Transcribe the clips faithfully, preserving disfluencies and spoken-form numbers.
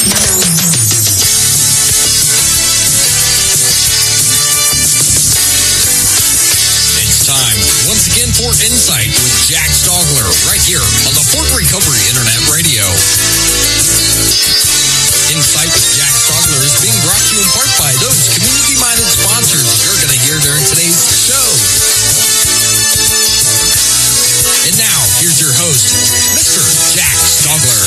It's time once again for Insight with Jack Stogler right here on the Fort Recovery Internet Radio. Insight with Jack Stogler is being brought to you in part by those community-minded sponsors you're going to hear during today's show. And now, here's your host, Mister Jack Stogler.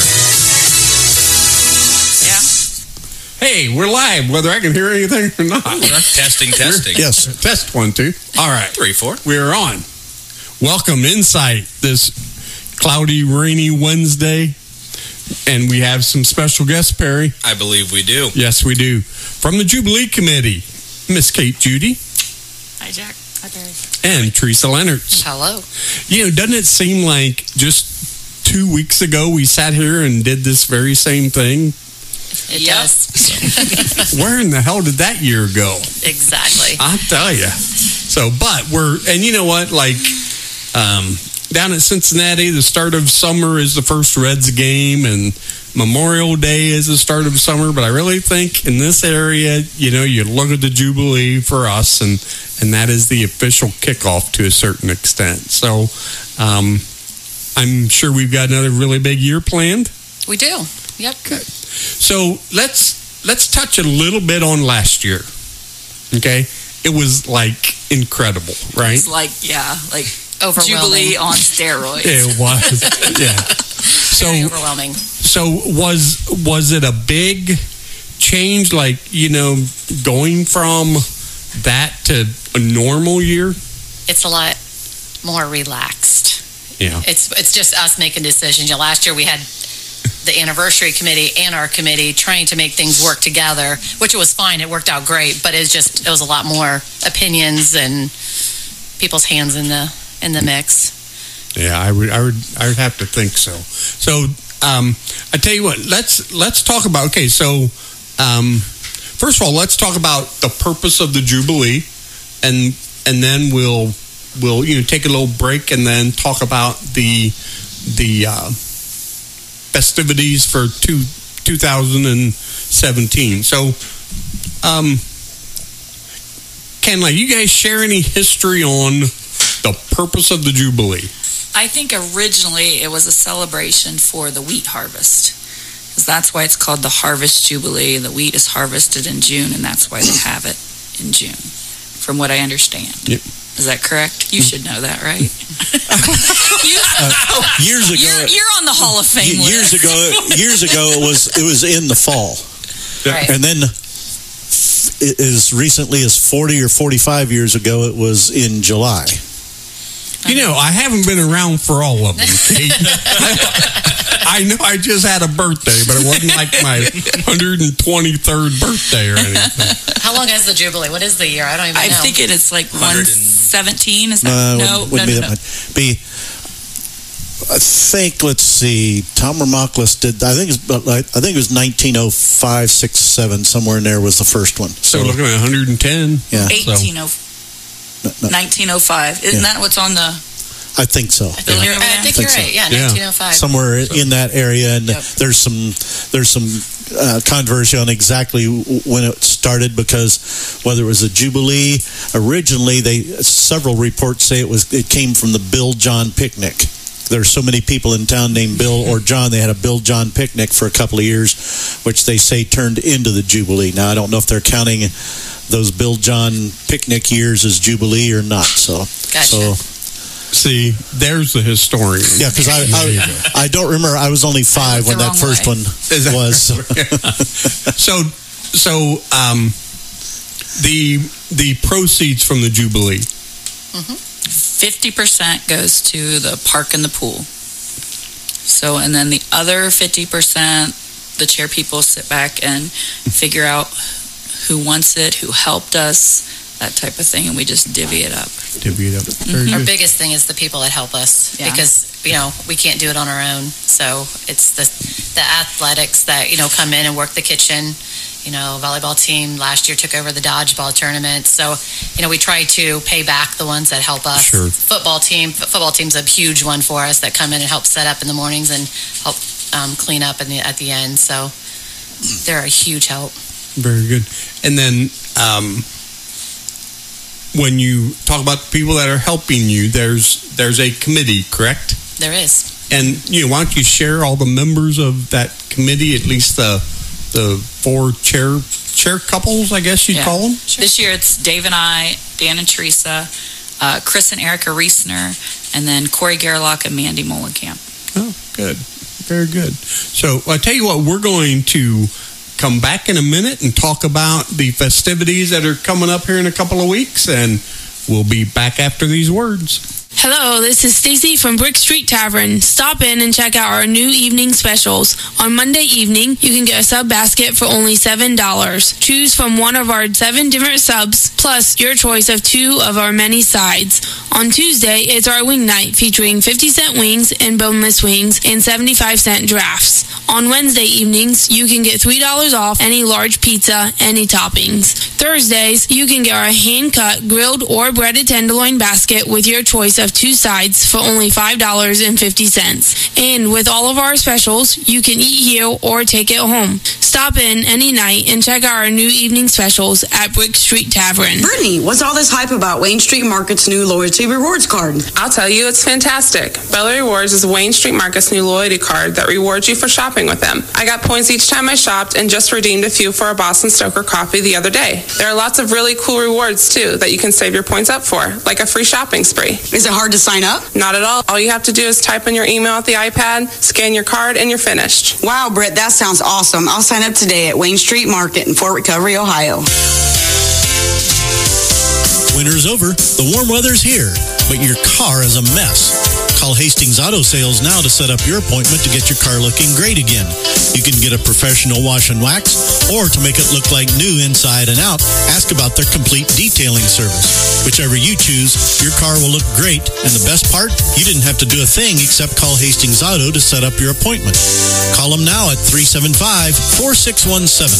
Yeah. Hey, we're live, whether I can hear anything or not. Testing, testing. Yes, test one, two. All right. Three, four. We're on. Welcome, Insight, this cloudy, rainy Wednesday. And we have some special guests, Perry. I believe we do. Yes, we do. From the Jubilee Committee, Miss Kate Judy. Hi, Jack. Hi, Barry. And Teresa Leonards. Hello. You know, doesn't it seem like just two weeks ago we sat here and did this very same thing? It yep. does. Where in the hell did that year go? Exactly. I'll tell you. So, but we're, and you know what, like, um, down at Cincinnati, the start of summer is the first Reds game, and Memorial Day is the start of summer. But I really think in this area, you know, you look at the Jubilee for us, and, and that is the official kickoff to a certain extent. So um, I'm sure we've got another really big year planned. We do. Yep. Good. So let's let's touch a little bit on last year. Okay? It was like incredible, right? It's like, yeah, like Jubilee on steroids. It was, yeah. So very overwhelming. So was was it a big change, like, you know, going from that to a normal year? It's a lot more relaxed. Yeah. It's it's just us making decisions. You know, last year we had the anniversary committee and our committee trying to make things work together, which was fine. It worked out great, but it's just it was a lot more opinions and people's hands in the in the mix. Yeah, I would I would I would have to think so. So um, I tell you what, let's let's talk about okay. So um, first of all, let's talk about the purpose of the Jubilee, and and then we'll we'll you know take a little break and then talk about the the. Uh, festivities for two, two thousand seventeen. So, um, Ken, like, you guys share any history on the purpose of the Jubilee? I think originally it was a celebration for the wheat harvest, because that's why it's called the Harvest Jubilee. The wheat is harvested in June, and that's why they have it in June, from what I understand. Yep. Is that correct? You should know that, right? you, uh, years ago, you're, you're on the Hall of Fame years list. ago, years ago, it was it was in the fall, Right. and then it, as recently as forty or forty-five years ago, it was in July. You know, I haven't been around for all of them, Kate. I know I just had a birthday, but it wasn't like my one hundred twenty-third birthday or anything. How long is the Jubilee? What is the year? I don't even I know. think it is like one seventeen. Is that Uh, no? wouldn't, wouldn't no, be no, that no. much. Be, I think. Let's see. Tom Ramoclis did. I think it's. I think it was nineteen oh five, six, seven. Somewhere in there was the first one. So, looking at one hundred ten. Yeah. eighteen oh nineteen oh five. Isn't Yeah. that what's on the I think so. the You're- lyric? I think Think you're so. right. Yeah, Yeah. nineteen oh five. Somewhere in that area, and Yep. there's some there's some uh, controversy on exactly when it started, because whether it was a Jubilee originally, they several reports say it was it came from the Bill John picnic. There's so many people in town named Bill or John. They had a Bill John picnic for a couple of years, which they say turned into the Jubilee. Now I don't know if they're counting those Bill John picnic years as Jubilee or not. So, Gotcha. so See, there's the historian. yeah, because I, I I don't remember. I was only five when the that wrong first way. one Is that- was. So, so um, the the proceeds from the Jubilee. fifty percent goes to the park and the pool. So, and then the other fifty percent, the chair people sit back and figure out who wants it, who helped us, that type of thing, and we just divvy it up. Divvy it up. Very Our good. biggest thing is the people that help us, Yeah. because you know we can't do it on our own. So it's the the athletics that you know come in and work the kitchen. You know, volleyball team last year took over the dodgeball tournament. So you know we try to pay back the ones that help us. Sure. Football team, football team's a huge one for us that come in and help set up in the mornings and help um, clean up in the, at the end. So they're a huge help. Very good. And then um, when you talk about the people that are helping you, there's there's a committee, correct? There is. And you know, why don't you share all the members of that committee, at least the the four chair chair couples, I guess you'd Yeah. call them? Sure. This year it's Dave and I, Dan and Teresa, uh, Chris and Erica Reesner, and then Corey Gerlach and Mandy Molenkamp. Oh, good. Very good. So I tell you what, we're going to come back in a minute and talk about the festivities that are coming up here in a couple of weeks, and we'll be back after these words. Hello, this is Stacy from Brick Street Tavern. Stop in and check out our new evening specials. On Monday evening, you can get a sub basket for only seven dollars. Choose from one of our seven different subs, plus your choice of two of our many sides. On Tuesday, it's our wing night, featuring fifty cent wings and boneless wings and seventy-five cent drafts. On Wednesday evenings, you can get three dollars off any large pizza, any toppings. Thursdays, you can get our hand-cut, grilled, or breaded tenderloin basket with your choice of two sides for only five dollars and fifty cents. And with all of our specials, you can eat here or take it home. Stop in any night and check out our new evening specials at Brick Street Tavern. Brittany, what's all this hype about Wayne Street Market's new loyalty rewards card? I'll tell you, it's fantastic. Bella Rewards is Wayne Street Market's new loyalty card that rewards you for shopping with them. I got points each time I shopped and just redeemed a few for a Boston Stoker coffee the other day. There are lots of really cool rewards, too, that you can save your points up for, like a free shopping spree. Is it hard to sign up? Not at all. All you have to do is type in your email at the iPad, scan your card, and you're finished. Wow, Britt, that sounds awesome. I'll sign up today at Wayne Street Market in Fort Recovery, Ohio. Winter's over, the warm weather's here, but your car is a mess. Call Hastings Auto Sales now to set up your appointment to get your car looking great again. You can get a professional wash and wax, or to make it look like new inside and out, ask about their complete detailing service. Whichever you choose, your car will look great, and the best part, you didn't have to do a thing except call Hastings Auto to set up your appointment. Call them now at three seven five, four six one seven.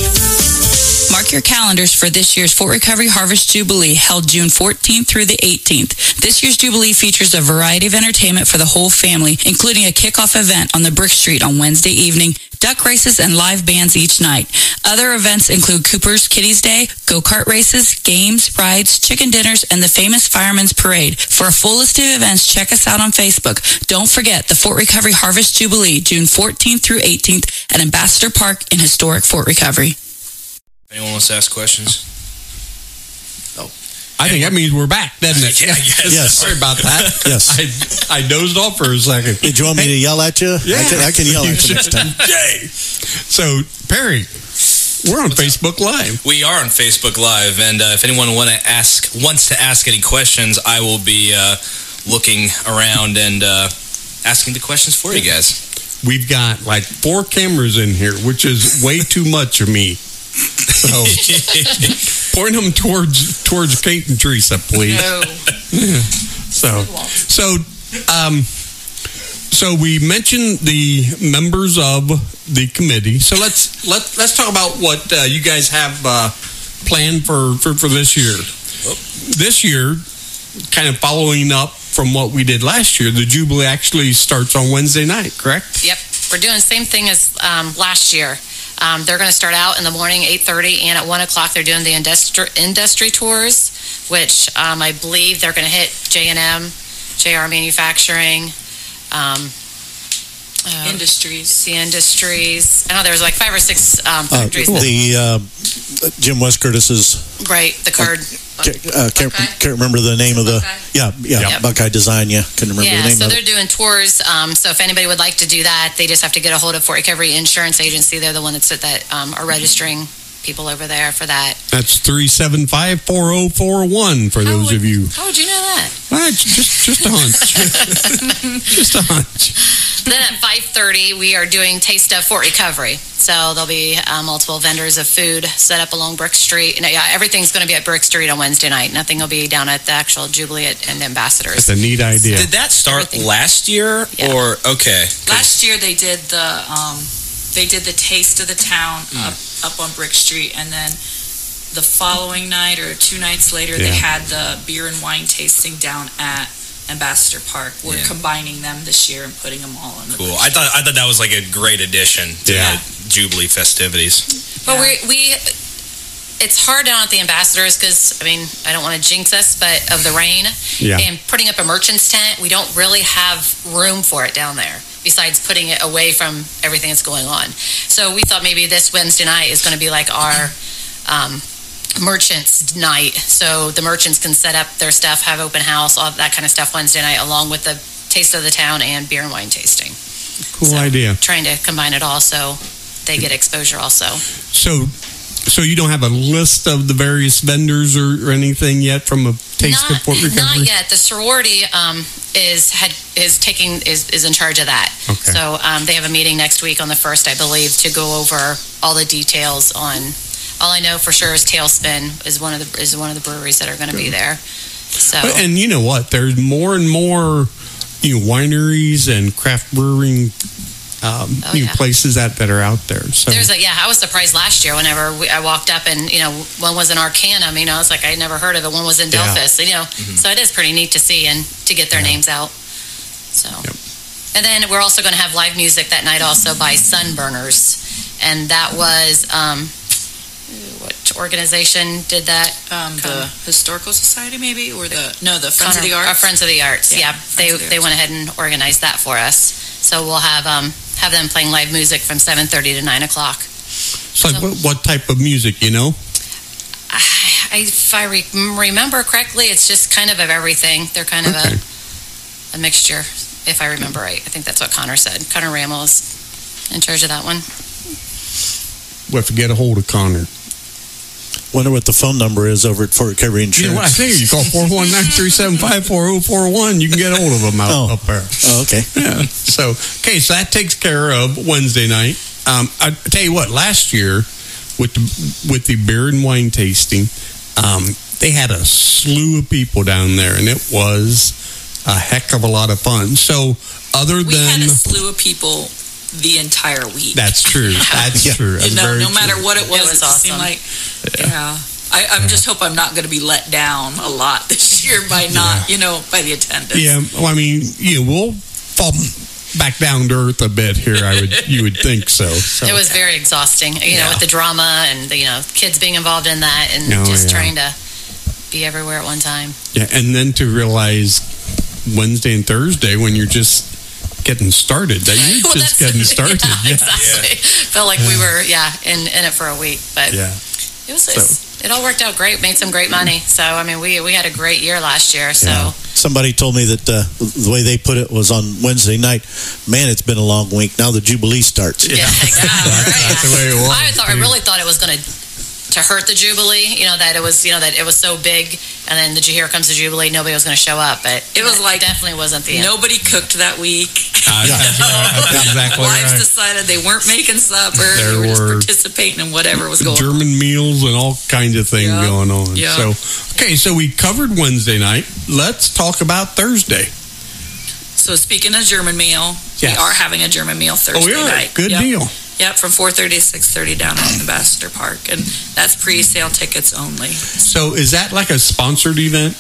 Mark your calendars for this year's Fort Recovery Harvest Jubilee, held June fourteenth through the eighteenth. This year's Jubilee features a variety of entertainment for the whole family, including a kickoff event on the Brick Street on Wednesday evening, duck races, and live bands each night. Other events include Cooper's Kiddies Day, go-kart races, games, rides, chicken dinners, and the famous Fireman's Parade. For a full list of events, check us out on Facebook. Don't forget the Fort Recovery Harvest Jubilee, June fourteenth through eighteenth at Ambassador Park in historic Fort Recovery. Anyone wants to ask questions? Oh, I think that means we're back, doesn't it? Yeah, yes. Yes. Sorry about that. Yes. I, I dozed off for a second. Did you want me to yell at you? Yeah. I can, I can yell at you next time. Yay! So, Perry, we're on Facebook Live. We are on Facebook Live, and uh, if anyone want to ask wants to ask any questions, I will be uh, looking around and uh, asking the questions for you guys. We've got like four cameras in here, which is way too much of me. So, point them towards towards Kate and Teresa, please. No. Yeah. So, so, um, so we mentioned the members of the committee. So let's let let's talk about what uh, you guys have uh, planned for, for for this year. This year, kind of following up from what we did last year, the Jubilee actually starts on Wednesday night, correct? Yep. We're doing the same thing as um, last year. Um, they're going to start out in the morning, eight thirty, and at one o'clock they're doing the industri- industry tours, which um, I believe they're going to hit J and M, J R Manufacturing, um, uh, Industries. the industries. I know there's like five or six um, Uh, factories. that- the uh, Jim West Curtis's. right, the card. Uh, can't, Buckeye? can't remember the name of the. Buckeye? Yeah, yeah, Yep. Buckeye Design. Yeah, couldn't remember Yeah, the name so of they're it. doing tours. Um, so if anybody would like to do that, they just have to get a hold of Fort Recovery Insurance Agency. They're the one that's that um, are registering people over there for that. That's three seven five, four oh four one for How those would- of you. How would you know that? Well, just just a hunch. Just a hunch. Then at five thirty, we are doing Taste of Fort Recovery. So there'll be uh, multiple vendors of food set up along Brick Street. And yeah, everything's going to be at Brick Street on Wednesday night. Nothing will be down at the actual Jubilee at, and Ambassadors. That's a neat idea. Did that start Everything. last year, Yeah. or okay? 'Cause- Last year they did the um, they did the taste of the town up, up on Brick Street, and then the following night or two nights later they Yeah. had the beer and wine tasting down at Ambassador Park. We're Yeah. combining them this year and putting them all in the Cool. I thought I thought that was like a great addition to Yeah. the Jubilee festivities. But Yeah. we, we, it's hard down at the Ambassadors because, I mean, I don't want to jinx us, but of the rain Yeah. and putting up a merchant's tent, we don't really have room for it down there besides putting it away from everything that's going on. So we thought maybe this Wednesday night is going to be like our um, merchants night. So the merchants can set up their stuff, have open house, all that kind of stuff Wednesday night, along with the taste of the town and beer and wine tasting. Cool So, idea. Trying to combine it all so they get exposure also. So, so you don't have a list of the various vendors or, or anything yet from a Taste not, of Port Recovery? Not yet. The sorority um, is had is taking is, is in charge of that. Okay. So um, they have a meeting next week on the first, I believe, to go over all the details on. All I know for sure is Tailspin is one of the is one of the breweries that are going to be there. So But- And you know what? There's more and more, you know, wineries and craft brewing um, Oh, you know, yeah. places that, that are out there. So there's a yeah. I was surprised last year whenever we, I walked up and you know one was in Arcanum. You know, it's like I never heard of it. One was in Yeah. Delphus. You know, so it is pretty neat to see and to get their Yeah. names out. So, Yep. and then we're also going to have live music that night also by Sunburners, and that was um, what organization did that? Um, the Historical Society, maybe, or the no, the Friends Connor- of the Arts. uh, Friends of the Arts. Yeah, Yeah, they Friends of the they Arts. went ahead and organized that for us. So we'll have um have them playing live music from seven thirty to nine o'clock. it's like, what, what type of music, you know? I, if I re- remember correctly, it's just kind of of everything. They're kind of Okay. a, a mixture, if I remember right. I think that's what Connor said. Connor Ramos is in charge of that one. We have to get a hold of Connor. Wonder what the phone number is over at Fort Recovery Insurance. You know what? I figure you call four one nine, three seven five, four oh four one. You can get a hold of them out Oh. up there. Oh, okay. Yeah. So, okay, so that takes care of Wednesday night. Um, I tell you what, last year with the, with the beer and wine tasting, um, they had a slew of people down there, and it was a heck of a lot of fun. So, other We had than a slew of people the entire week. that's true, that's Yeah. true. That's you know, very no matter true. what it was, It was just seemed awesome. like, yeah. I, I just hope I'm not going to be let down a lot this year by not, you know, by the attendance. Yeah, well, I mean, you know, we'll fall back down to earth a bit here. I would, you would think so. so. It was very exhausting, you know, Yeah. with the drama and the, you know, kids being involved in that and Oh, just yeah. trying to be everywhere at one time. Yeah, and then to realize Wednesday and Thursday when you're just getting started, that you're Well, just that's- getting started. Yeah, Yeah, exactly. Felt like we were, yeah, in, in it for a week, but yeah. it was. It's, it all worked out great. Made some great money. So I mean, we we had a great year last year. So Yeah. Somebody told me that uh, the way they put it was on Wednesday night. Man, it's been a long week. Now the Jubilee starts. yeah, exactly. That's the way it was. I thought I really thought it was going to to hurt the Jubilee. You know that it was you know that it was so big, and then the here comes the Jubilee. Nobody was going to show up, but It was like definitely wasn't the end. Nobody cooked that week. Uh, that's, that's exactly Wives right. decided they weren't making supper. There they were just were participating in whatever was going on. German meals and all kinds of things Yeah. going on. Yeah. So, okay, so we covered Wednesday night. Let's talk about Thursday. So speaking of German meal, Yes. we are having a German meal Thursday Oh, we are. night. Good Yep. deal. Yep, from four thirty to six thirty down at Ambassador Park, and that's pre-sale tickets only. So, is that like a sponsored event?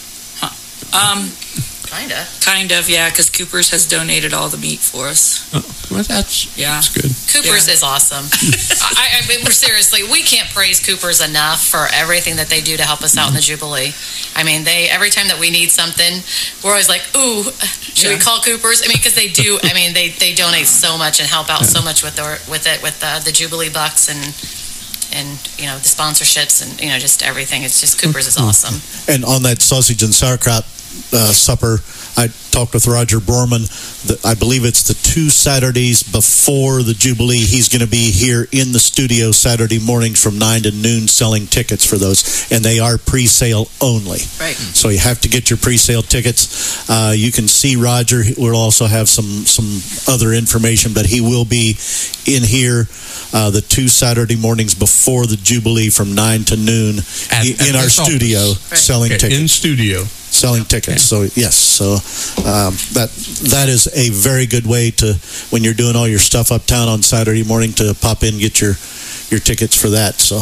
Um, Kinda. kind of, yeah, because Cooper's has donated all the meat for us. Oh, well, that's Yeah. that's good. Coopers Yeah. is awesome. I, I mean, we're seriously, we can't praise Coopers enough for everything that they do to help us out in the Jubilee. I mean, they every time that we need something, we're always like, "Ooh, should we Yeah. call Coopers?" I mean, because they do. I mean, they, they donate so much and help out so much with the with it with the, the Jubilee bucks and and you know the sponsorships and you know just everything. It's just Coopers is awesome. And on that sausage and sauerkraut uh, supper, I talked with Roger Borman. The, I believe it's the two Saturdays before the Jubilee. He's going to be here in the studio Saturday mornings from nine to noon selling tickets for those. And they are pre-sale only. Right. So you have to get your pre-sale tickets. Uh, you can see Roger. We'll also have some, some other information, but he will be in here uh, the two Saturday mornings before the Jubilee from nine to noon At- in, at in our this office. studio Right. selling Okay, tickets. in studio. Selling tickets. So yes, so um, that that is a very good way to, when you're doing all your stuff uptown on Saturday morning, to pop in and get your your tickets for that. So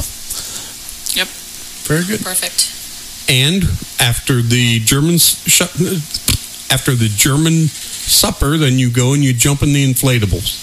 Very good. Perfect. And after the Germans shut, after the German supper, then you go and you jump in the inflatables.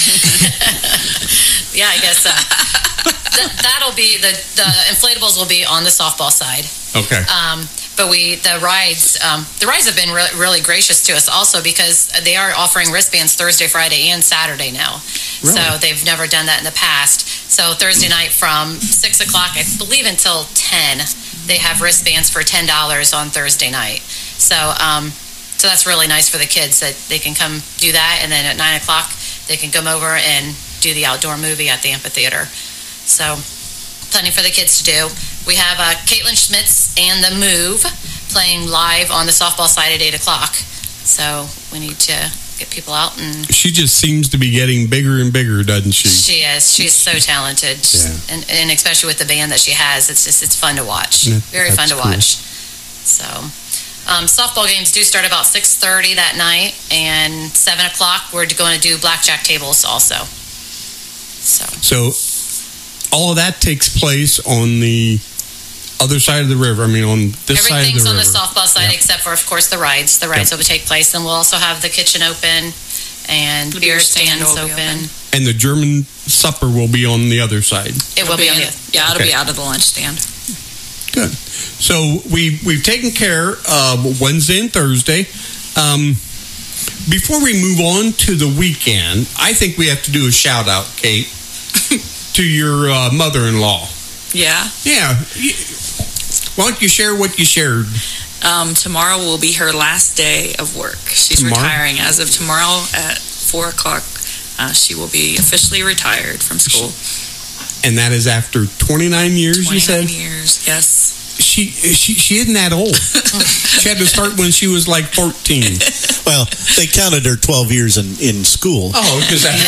Yeah, I guess so. Th- that'll be the the inflatables will be on the softball side. Okay. Um, but we the rides um, the rides have been re- really gracious to us also because they are offering wristbands Thursday, Friday, and Saturday now. Really? So they've never done that in the past. So Thursday night from six o'clock, I believe, until ten, they have wristbands for ten dollars on Thursday night. So um, so that's really nice for the kids that they can come do that, and then at nine o'clock they can come over and do the outdoor movie at the amphitheater. So plenty for the kids to do. We have uh, Caitlin Schmitz and The Move playing live on the softball side at eight o'clock. So we need to get people out. And she just seems to be getting bigger and bigger, doesn't she? She is. She's so talented. Yeah. And, and especially with the band that she has, it's just, it's fun to watch. That, Very fun to cool. watch. So um, softball games do start about six thirty that night, and seven o'clock we're going to do blackjack tables also. So. So all of that takes place on the other side of the river. I mean, on this side of the river. Everything's on the softball side, Yep. except for, of course, the rides. The rides Yep. will take place, and we'll also have the kitchen open and The beer beer stand stands will be open. open. And the German supper will be on the other side. It will be on in- the. Yeah, it'll Okay. be out of the lunch stand. Good. So we we've taken care of Wednesday and Thursday. Um, before we move on to the weekend, I think we have to do a shout out, Kate, to your uh, mother-in-law. Yeah. Yeah. You- Why don't you share what you shared? Um, tomorrow will be her last day of work. She's Tomorrow? retiring as of tomorrow at four o'clock. Uh, she will be officially retired from school. And that is after twenty-nine years, you said? twenty-nine years, yes. She, she she isn't that old. She had to start when she was like fourteen. Well, they counted her twelve years in, in school. Oh, because that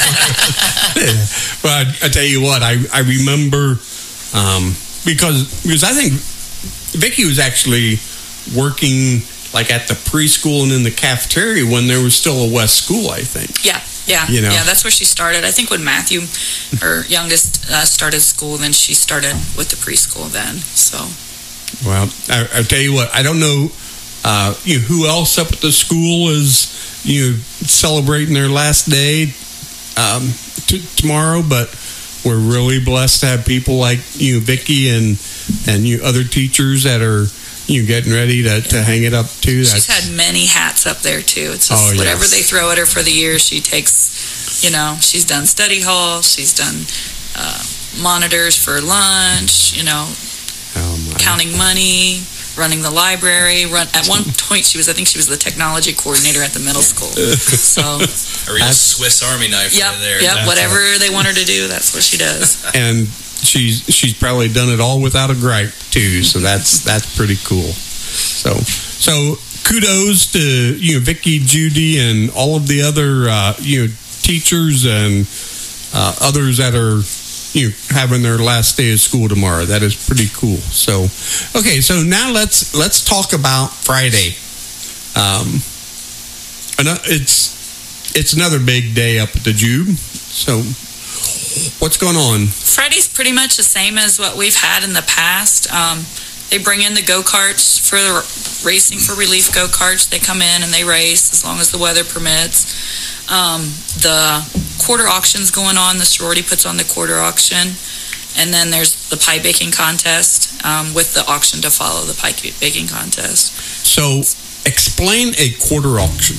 is. But I, I tell you what, I I remember um, because because I think Vicky was actually working like at the preschool and in the cafeteria when there was still a West School, I think. Yeah, yeah, You know. yeah. That's where she started. I think when Matthew, her youngest, uh, started school, then she started with the preschool. Then, so Well, I, I tell you what, I don't know, uh, you know, who else up at the school is you know celebrating their last day um, t- tomorrow, but we're really blessed to have people like you, know, Vicky, and and you other teachers that are you know, getting ready to, to hang it up too. she's had many hats up there too. It's just Oh, yes. whatever they throw at her for the year, she takes. You know, she's done study hall. She's done uh, monitors for lunch. You know, Oh, my. counting money, running the library. Run at one point, she was I think she was the technology coordinator at the middle school. So A real That's- Swiss Army knife yep, right there. yep. That's Whatever they want her to do, that's what she does. And she's she's probably done it all without a gripe too. So that's that's pretty cool. So so kudos to you know Vicky, Judy, and all of the other uh, you know teachers and uh, others that are you know, having their last day of school tomorrow. That is pretty cool. So okay, so now let's let's talk about Friday. Um, ano- it's it's another big day up at the Jube. So what's going on? Friday's pretty much the same as what we've had in the past. Um, they bring in the go-karts for the Racing for Relief go-karts. They come in and they race as long as the weather permits. Um, the quarter auction's going on. The sorority puts on the quarter auction. And then there's the pie baking contest um, with the auction to follow the pie baking contest. So explain a quarter auction.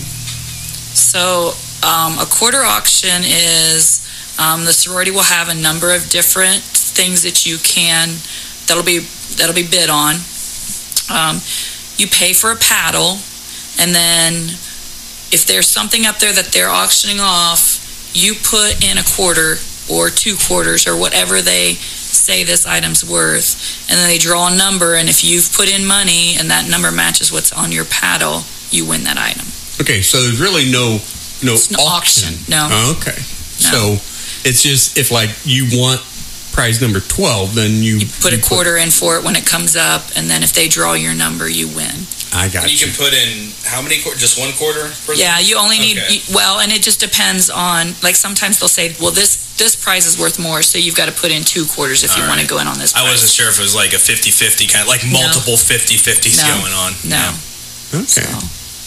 So um, a quarter auction is um, the sorority will have a number of different things that you can that'll be that'll be bid on. Um, you pay for a paddle, and then if there's something up there that they're auctioning off, you put in a quarter or two quarters or whatever they say this item's worth, and then they draw a number, and if you've put in money and that number matches what's on your paddle, you win that item. Okay, so there's really no no It's no auction. auction, no. Oh, okay, No. so it's just if like you want prize number twelve, then you, You put a quarter in for it when it comes up, and then if they draw your number, you win. I got And you you. can put in how many quarters? Just one quarter? Per Yeah, you only need Okay. you, well, and it just depends on. Like sometimes they'll say, "Well, this this prize is worth more, so you've got to put in two quarters if you All want to right. go in on this." I prize. wasn't sure if it was like a fifty-fifty kind of, like multiple fifty-fifties No. going on. No. Okay. So,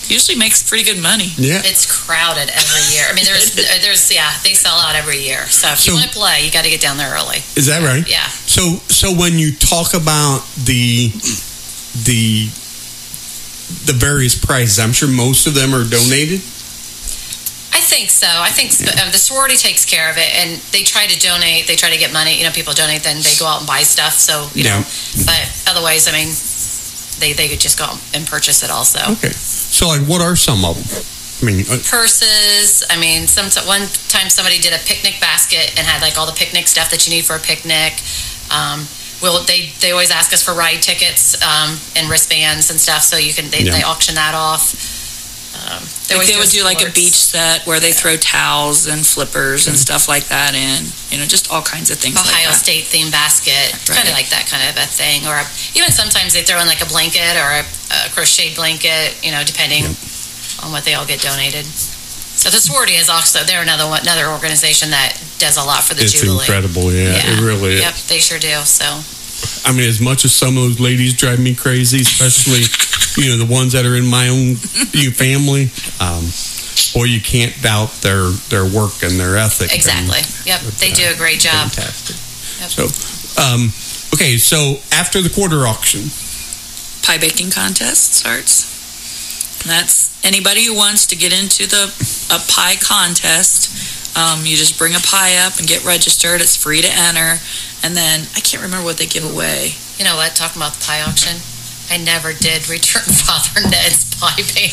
usually makes pretty good money. Yeah. It's crowded every year. I mean, there's, there's, yeah, they sell out every year. So if you So- want to play, you got to get down there early. Is that right? Yeah. So, so when you talk about the the the various prizes, I'm sure most of them are donated. I think so. I think uh, the sorority takes care of it, and they try to donate. They try to get money. You know, people donate, then they go out and buy stuff. So you Yeah. know, but otherwise, I mean, they they could just go out and purchase it also. Okay. So, like, what are some of them? I mean, uh, Purses. I mean, some one time somebody did a picnic basket and had like all the picnic stuff that you need for a picnic. Um, well, they they always ask us for ride tickets um, and wristbands and stuff, so you can they, Yeah. they auction that off. Um, They, always they would do like a sports. beach set where they throw towels and flippers and stuff like that in. You know, just all kinds of things Ohio like that. State themed basket, Right. kind of like that kind of a thing, or a, even sometimes they throw in like a blanket or a, a crocheted blanket, you know, depending on what they all get donated. So the sorority is also they're another one, another organization that does a lot for the it's Jubilee. incredible. Yeah, it really is. Yep, they sure do. So I mean, as much as some of those ladies drive me crazy, especially, you know, the ones that are in my own you know, family, um, boy, you can't doubt their, their work and their ethic. exactly. And Yep, it's, they uh, do a great job. Fantastic. Yep. So, um, okay, so after the quarter auction, Pie baking contest starts. And that's anybody who wants to get into the a pie contest. Um, you just bring a pie up and get registered. It's free to enter. And then I can't remember what they give away. You know what? Talking about the pie auction, I never did return Father Ned's pie pan.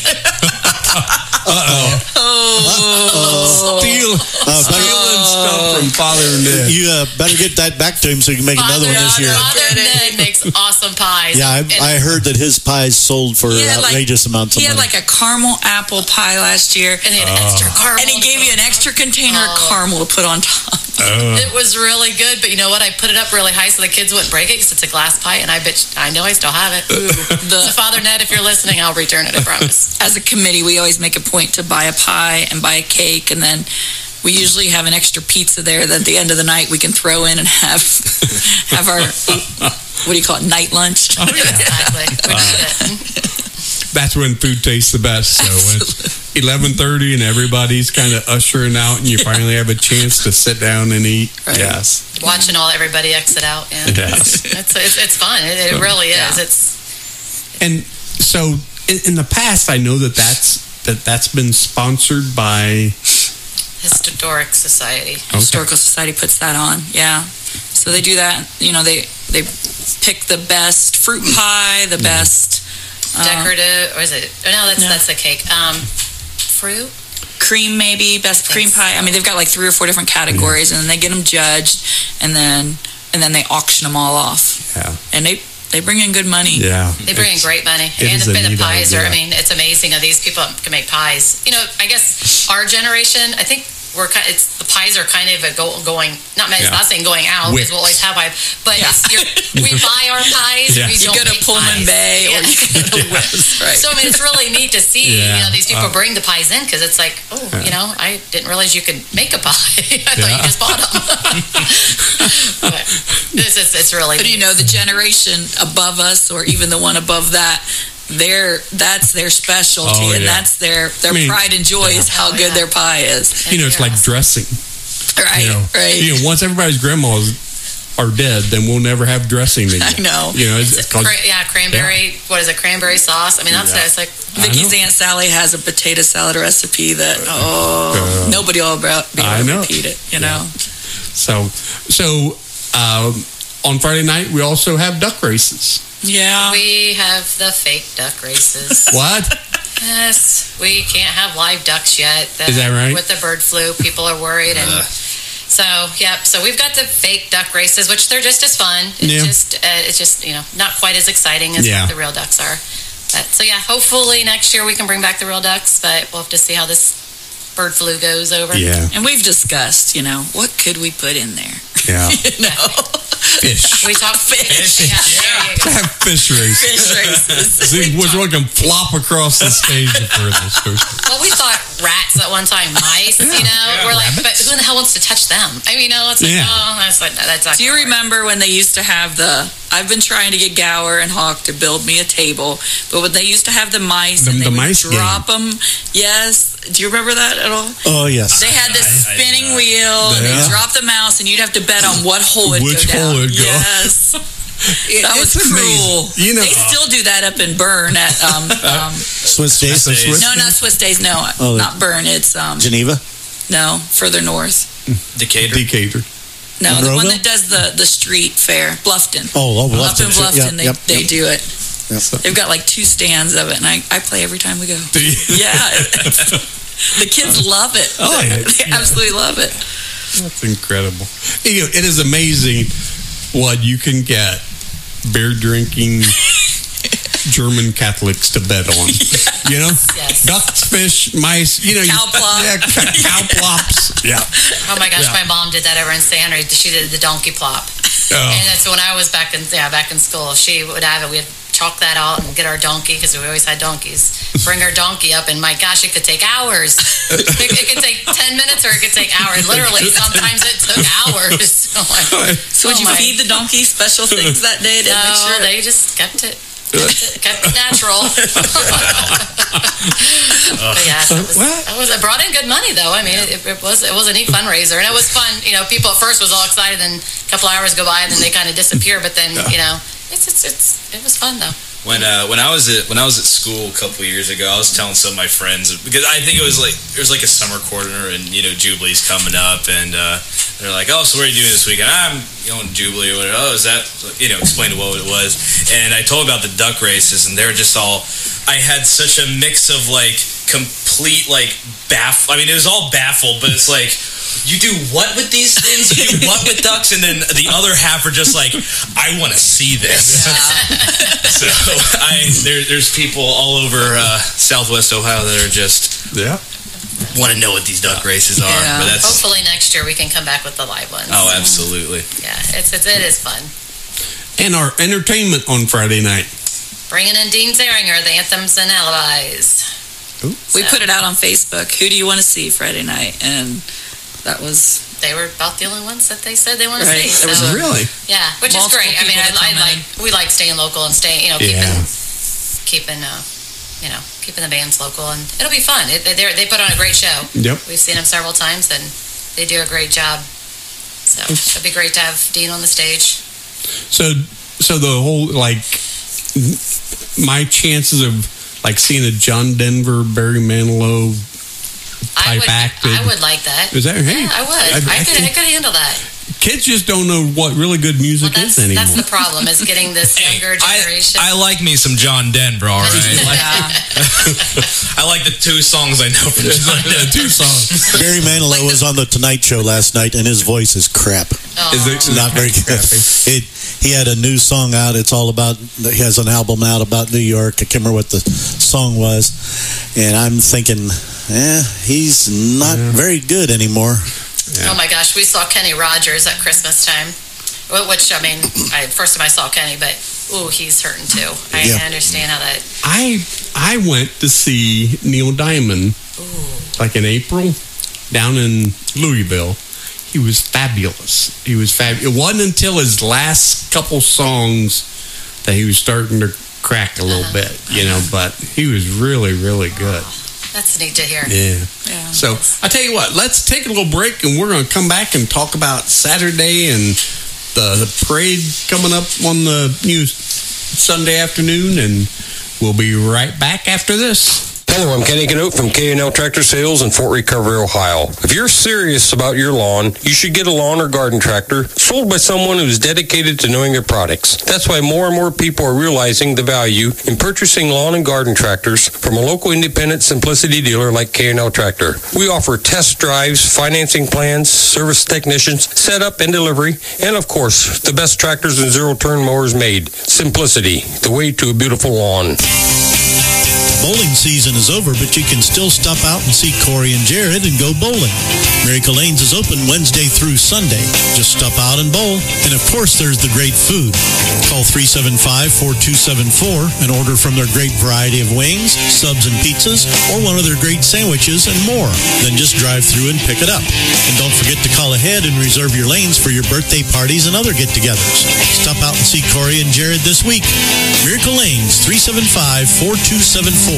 uh-oh. Oh. Steal, Uh, stealing stuff from Father Ned. You uh, better get that back to him so you can make another one this year. Father Ned makes awesome pies. Yeah, I, And- I heard that his pies sold for He had, like- outrageous amounts of He had money. like a caramel apple pie last year. and he had extra caramel. And he gave you an extra container of Oh. caramel to put on top. It was really good, but you know what? I put it up really high so the kids wouldn't break it because it's a glass pie, and I bet I know I still have it. Ooh. The- So Father Ned, if you're listening, I'll return it. I promise. As a committee, we always make a point to buy a pie and buy a cake, and then we usually have an extra pizza there that at the end of the night we can throw in and have have our, what do you call it, night lunch. Oh, yeah. Exactly. We need it. That's when food tastes the best. So it's eleven thirty and everybody's kind of ushering out, and you finally have a chance to sit down and eat. Right. Yes. Watching all everybody exit out. Yeah. Yes. It's, it's, it's fun. It, it really is. Yeah. It's And so in, in the past, I know that that's that that's been sponsored by. Historic Society. Historical Society puts that on, yeah. So they do that. You know, they they pick the best fruit pie, the best uh, Decorative, or is it? Oh, no, that's No. that's the cake. Um, fruit. cream, maybe best I cream think pie. I so. mean, they've got like three or four different categories, and then they get them judged, and then and then they auction them all off, Yeah. and they they bring in good money. Yeah. They bring in It's- great money, it and is the, a and the neat pies are. I idea. mean, it's amazing how these people can make pies. You know, I guess our generation. I think we're kind. It's the pies are kind of a go, going. Not Yeah. not saying going out because we'll always have pie, but Yeah. it's, you're, we buy our pies. Yeah. We You don't go to make Pullman pies. Bay or Yeah. you go to West, right? So I mean, it's really neat to see. Yeah. You know, these people Uh, bring the pies in because it's like, oh, Yeah. you know, I didn't realize you could make a pie. I thought Yeah. you just bought them. But this is it's really. But you neat. know, the generation above us, or even the one above that, their that's their specialty, Oh, and yeah. that's their their I mean, pride and joy is how Oh, good yeah. their pie is. You know, it's like dressing. Right, You know, right. You know, once everybody's grandmas are dead, then we'll never have dressing again. I know. You know, it's, It's it's called, cra- yeah, cranberry. What is it? Cranberry sauce. I mean, that's Yeah. it. It's like I Vicky's know. Aunt Sally has a potato salad recipe that oh Uh, nobody will about be able I to know. repeat it. You know, so so um, on Friday night we also have duck races. yeah. we have the fake duck races. What? Yes, we can't have live ducks yet. The- Is that right? With the bird flu, people are worried, and so yep. So we've got the fake duck races, which they're just as fun. It's Yeah. just uh, it's just you know not quite as exciting as Yeah. the real ducks are. But so yeah, hopefully next year we can bring back the real ducks, but we'll have to see how this bird flu goes over. Yeah, And we've discussed, you know, what could we put in there? yeah. You know, fish. We talk fish. Yeah. To have fish races. Fish races. See which one can flop across the stage the furthest. Well, we thought rats at one time, mice, Yeah, you know? yeah, We're like, rabbits. but who in the hell wants to touch them? I mean, you know, it's like, Yeah. oh, that's like, that's not Do you gonna work. remember when they used to have the, I've been trying to get Gower and Hawk to build me a table, but when they used to have the mice The- and they the would mice drop them, yes. Do you remember that at all? Oh, yes. They had this I- I spinning did not. wheel, and Yeah. they dropped the mouse, and you'd have to bet on what hole it'd Which go down. hole it'd go. Yes. That was It's cruel. amazing. You know- they still do that up in Bern at um, um Swiss days. Swiss days. no, not Swiss Days. No, Oh, not Bern. It's um Geneva. no further north. Decatur. Decatur. No, the one Monroeville? that does the the street fair, Bluffton. Oh, oh, Bluffton. Up in sure. Bluffton, Yep, they, yep, they yep. do it. Yep. They've got like two stands of it, and I, I play every time we go. Do you? Yeah, the kids love it. Oh, yeah. They absolutely love it. That's incredible. You know, it is amazing what you can get beer drinking German Catholics to bet on. You know? Yes. Ducks, fish, mice, you know. Cow you, plop. Yeah, cow, cow plops. Yeah. Oh my gosh, Yeah. my mom did that over in San Henry. She did the donkey plop. Oh. And that's when I was back in, yeah, back in school. She would have it. We'd chalk that out and get our donkey, because we always had donkeys. Bring our donkey up, and my gosh, it could take hours. it, it could take ten minutes, or it could take hours. Literally, sometimes it took hours. So, like, So would oh you my- feed the donkey special things that day to No, make sure? they just kept it. Kept it, kept it natural. But yeah, so it, was, What? it was. It brought in good money, though. I mean, it, it was it was a neat fundraiser, and it was fun. You know, people at first was all excited, and a couple hours go by, and then they kind of disappear. But then, you know, it's it's it's it was fun though. When uh, when I was at when I was at school a couple of years ago, I was telling some of my friends, because I think it was like it was like a summer quarter, and you know Jubilee's coming up, and uh, they're like, "Oh, so what are you doing this weekend?" I'm going to Jubilee or whatever. Oh, is that, you know? Explain what it was, and I told about the duck races, and they were just all. I had such a mix of like complete like baff. I mean, it was all baffled, but it's like. You do what with these things? You do what with ducks? And then the other half are just like, I want to see this. So I there, there's people all over uh, Southwest Ohio that are just Yeah. want to know what these duck races are. Yeah. But that's Hopefully next year we can come back with the live ones. oh, absolutely. Yeah, it's, it's it is fun. And our entertainment on Friday night. Bringing in Dean Zeringer, the anthems and alibis. We put it out on Facebook. Who do you want to see Friday night? And that was They were about the only ones that they said they want to Right. see. There was So, a- Really? yeah, which is multiple great. I mean, I, people that I come like we like staying local and staying, you know, keeping Yeah. keeping uh, you know keeping the bands local, and it'll be fun. It, they they put on a great show. Yep. We've seen them several times, and they do a great job. So it'd be great to have Dean on the stage. So, so the whole, like, my chances of, like, seeing a John Denver, Barry Manilow I type would acted. I would like that. Is that, hey, Yeah, I would. I- I, I could. think- I could handle that. Kids just don't know what really good music Well, is that's anymore. that's the problem, is getting this younger generation. I, I like me some John Denver, all right. yeah. I like the two songs I know from John Denver. Two songs. Barry Manilow was on the Tonight Show last night, and his voice is crap. Oh. Is it It's not very good. It, he had a new song out. It's all about. He has an album out about New York. I can't remember what the song was, and I'm thinking, eh, he's not Yeah. very good anymore. Oh my gosh, we saw Kenny Rogers at Christmas time, Wh- which I mean, I, first time I saw Kenny, but ooh, he's hurting too. I Yeah. understand how that. I I went to see Neil Diamond like in April down in Louisville. He was fabulous. He was fab. It wasn't until his last couple songs that he was starting to crack a little Uh-huh. bit, you know. But he was really, really good. That's neat to hear. Yeah. Yeah. So I tell you what, let's take a little break, and we're going to come back and talk about Saturday and the, the parade coming up on the new Sunday afternoon, and we'll be right back after this. Hello, I'm Kenny Canote from K and L Tractor Sales in Fort Recovery, Ohio. If you're serious about your lawn, you should get a lawn or garden tractor sold by someone who's dedicated to knowing their products. That's why more and more people are realizing the value in purchasing lawn and garden tractors from a local independent Simplicity dealer like K and L Tractor. We offer test drives, financing plans, service technicians, setup and delivery, and of course, the best tractors and zero-turn mowers made. Simplicity, the way to a beautiful lawn. Bowling season is over, but you can still stop out and see Corey and Jared and go bowling. Miracle Lanes is open Wednesday through Sunday. Just stop out and bowl. And of course, there's the great food. Call three seven five, four two seven four and order from their great variety of wings, subs and pizzas, or one of their great sandwiches and more. Then just drive through and pick it up. And don't forget to call ahead and reserve your lanes for your birthday parties and other get-togethers. Stop out and see Corey and Jared this week. Miracle Lanes, three seven five, four two seven four.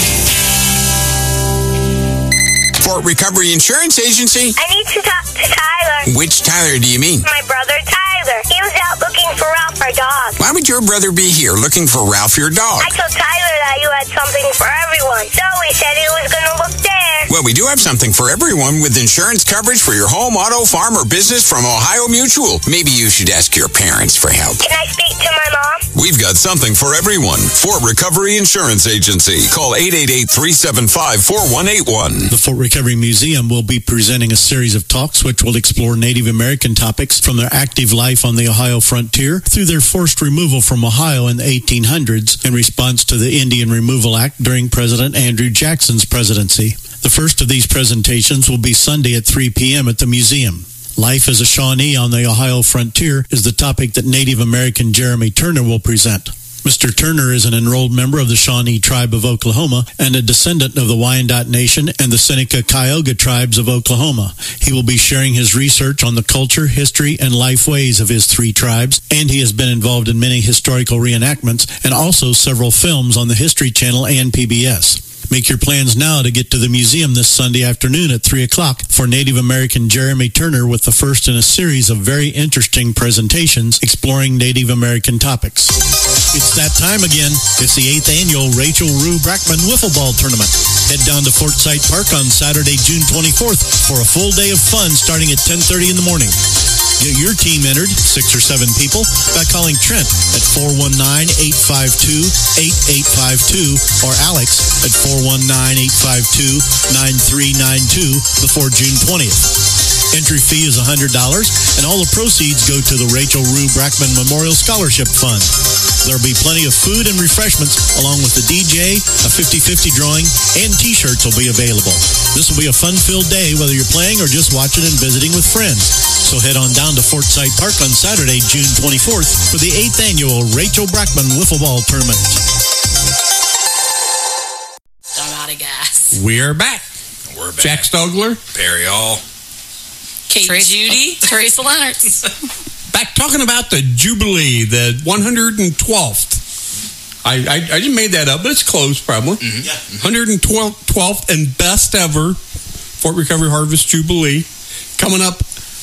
Fort Recovery Insurance Agency? I need to talk to Tyler. Which Tyler do you mean? My brother Tyler. He was out looking for Ralph, our dog. Why would your brother be here looking for Ralph, your dog? I told Tyler that you had something for everyone, so he said he was going to look there. Well, we do have something for everyone with insurance coverage for your home, auto, farm, or business from Ohio Mutual. Maybe you should ask your parents for help. Can I speak to my mom? We've got something for everyone. Fort Recovery Insurance Agency. Call eight eight eight, three seven five, four one eight one. The Fort Recovery Museum will be presenting a series of talks which will explore Native American topics from their active life on the Ohio frontier through their forced removal from Ohio in the eighteen hundreds in response to the Indian Removal Act during President Andrew Jackson's presidency. The first of these presentations will be Sunday at three p.m. at the museum. Life as a Shawnee on the Ohio frontier is the topic that Native American Jeremy Turner will present. Mister Turner is an enrolled member of the Shawnee Tribe of Oklahoma and a descendant of the Wyandot Nation and the Seneca Cayuga tribes of Oklahoma. He will be sharing his research on the culture, history, and life ways of his three tribes, and he has been involved in many historical reenactments and also several films on the History Channel and P B S. Make your plans now to get to the museum this Sunday afternoon at three o'clock for Native American Jeremy Turner with the first in a series of very interesting presentations exploring Native American topics. It's that time again. It's the eighth annual Rachel Rue Brackman Wiffle Ball Tournament. Head down to Fort Sight Park on Saturday, June twenty-fourth for a full day of fun starting at ten thirty in the morning. Get your team entered, six or seven people, by calling Trent at four one nine, eight five two, eight eight five two or Alex at four one nine, eight five two, nine three nine two before June twentieth. Entry fee is one hundred dollars, and all the proceeds go to the Rachel Rue Brackman Memorial Scholarship Fund. There'll be plenty of food and refreshments, along with the D J, a fifty-fifty drawing, and T-shirts will be available. This will be a fun-filled day, whether you're playing or just watching and visiting with friends. So head on down to Fort Sight Park on Saturday, June twenty-fourth, for the eighth annual Rachel Brackman Wiffle Ball Tournament. I'm out of gas. We're back. We're back. Jack Stogler, Perry Hall, Kate Teresa, Judy, Teresa Leonards. back talking about the Jubilee, the one hundred twelfth. I, I, I just made that up, but it's close, probably. Mm-hmm. Yeah. one hundred twelfth and best ever Fort Recovery Harvest Jubilee. Coming up,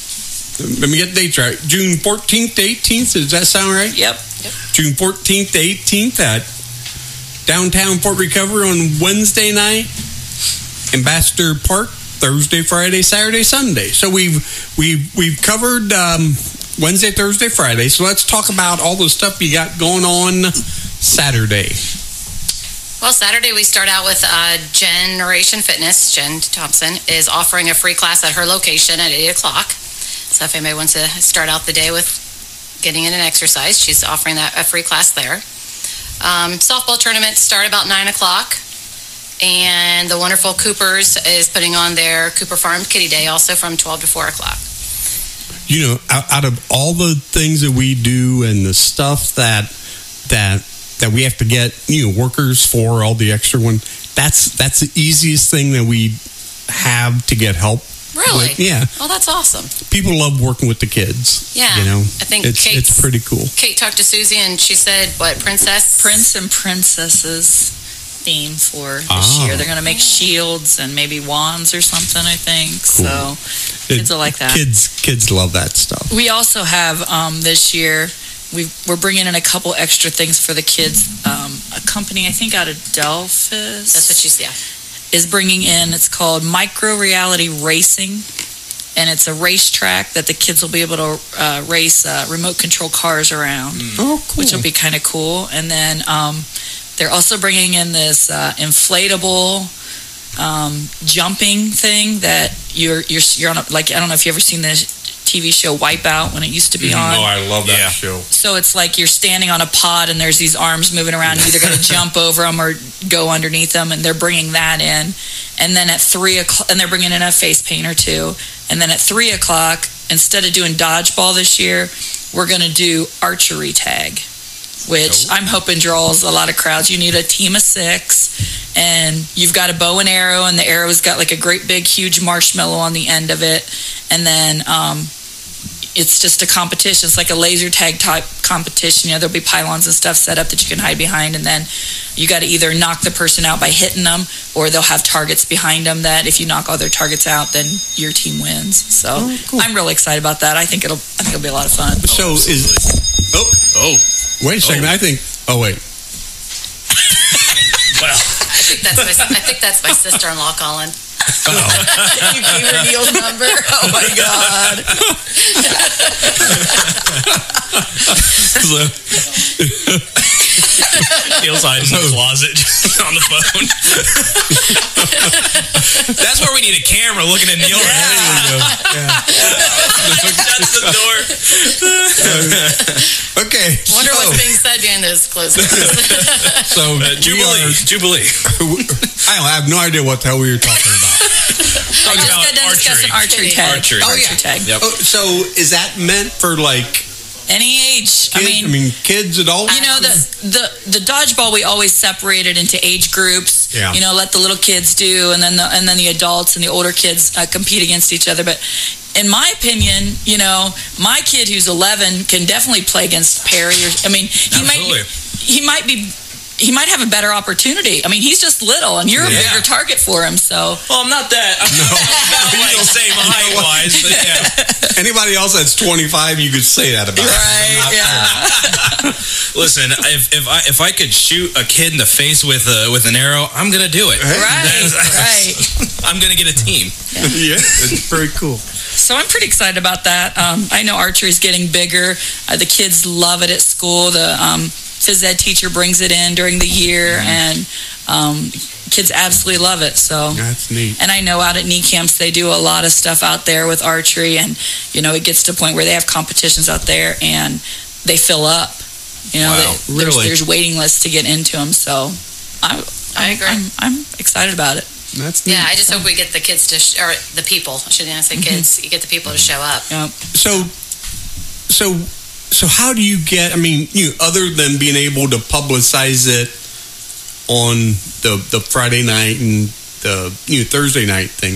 let me get the dates right. June fourteenth to eighteenth, does that sound right? Yep. Yep. June fourteenth to eighteenth at downtown Fort Recovery on Wednesday night. Ambassador Park, Thursday, Friday, Saturday, Sunday. So we've we've we've covered um, Wednesday, Thursday, Friday. So let's talk about all the stuff you got going on Saturday. Well, Saturday we start out with uh, Generation Fitness. Jen Thompson is offering a free class at her location at eight o'clock. So if anybody wants to start out the day with getting in an exercise, she's offering that a free class there. Um, softball tournaments start about nine o'clock. And the wonderful Coopers is putting on their Cooper Farm Kitty Day also from twelve to four o'clock. You know, out, out of all the things that we do and the stuff that that that we have to get, you know, workers for, all the extra one, that's that's the easiest thing that we have to get help. Really? With. Yeah. Oh, that's awesome. People love working with the kids. Yeah. You know, I think it's Kate's, it's pretty cool. Kate talked to Susie and she said, what, Princess? Prince and Princesses theme for this Ah. year. They're going to make shields and maybe wands or something, I think. Cool. So kids It- will like that. Kids, kids love that stuff. We also have um, this year, we've, we're bringing in a couple extra things for the kids. Um, a company, I think out of Delphus. That's what you see. Yeah. Is bringing in, it's called Micro Reality Racing. And it's a racetrack that the kids will be able to uh, race uh, remote control cars around, Oh, cool. which will be kind of cool. And then um, they're also bringing in this uh, inflatable um, jumping thing that you're you're you're on. A, like I don't know if you ever seen this T V show Wipeout when it used to be on. Oh, I love that Yeah. show. So it's like you're standing on a pod and there's these arms moving around. You either got to jump over them or go underneath them, and they're bringing that in. And then at three o'clock, and they're bringing in a face paint or two. And then at three o'clock, instead of doing dodgeball this year, we're going to do archery tag, which I'm hoping draws a lot of crowds. You need a team of six, and you've got a bow and arrow, and the arrow's got like a great big huge marshmallow on the end of it. And then um, it's just a competition. It's like a laser tag type competition. You know, there'll be pylons and stuff set up that you can hide behind, and then you got to either knock the person out by hitting them, or they'll have targets behind them that if you knock all their targets out, then your team wins. So Oh, cool. I'm really excited about that. I think it'll I think it'll be a lot of fun. So is oh Oh, wait a second. I think oh wait. well. I think that's my, I think that's my sister-in-law calling. You gave her Neil's number. Oh my god! Neil's hiding in the closet on the phone. That's where we need a camera looking at Neil. There you go. Yeah. That's the door. Okay. Wonder so, what's being said behind those closed doors. so Uh, Jubilee. we Jubilee. are- I don't I have no idea what the hell we were talking about. I just about got done discussing archery tag. Archery. Oh, yeah. Archery tag. Yep. Oh, so is that meant for like Any age. kids? I mean, I mean kids, adults? you know, the, the the dodgeball we always separated into age groups. Yeah. You know, let the little kids do, and then the and then the adults and the older kids uh, compete against each other. But in my opinion, you know, my kid who's eleven can definitely play against Perry. Or, I mean, he Absolutely. might he might be. He might have a better opportunity. I mean, he's just little, and you're a Yeah. bigger target for him. So, Well, I'm not that. I'm not that like same height wise, but yeah. Anybody else that's twenty-five, you could say that about. right? Not Yeah. Listen, if if I if I could shoot a kid in the face with a with an arrow, I'm gonna do it. Right. That's- Right. I'm gonna get a team. Yeah, it's very cool. So I'm pretty excited about that. Um, I know archery is getting bigger. Uh, the kids love it at school. The um, phys ed teacher brings it in during the year, and um, kids absolutely love it. So That's neat. And I know out at knee camps they do a lot of stuff out there with archery, and you know it gets to the point where they have competitions out there and they fill up. You know, Wow, they, there's, really? there's waiting lists to get into them. So I, I agree. I'm, I'm excited about it. That's neat. Yeah, I just hope we get the kids to, sh- or the people, I shouldn't even say kids, you get the people to show up. Yep. So, so, so, how do you get? I mean, you other than being able to publicize it on the the Friday night and the you know Thursday night thing,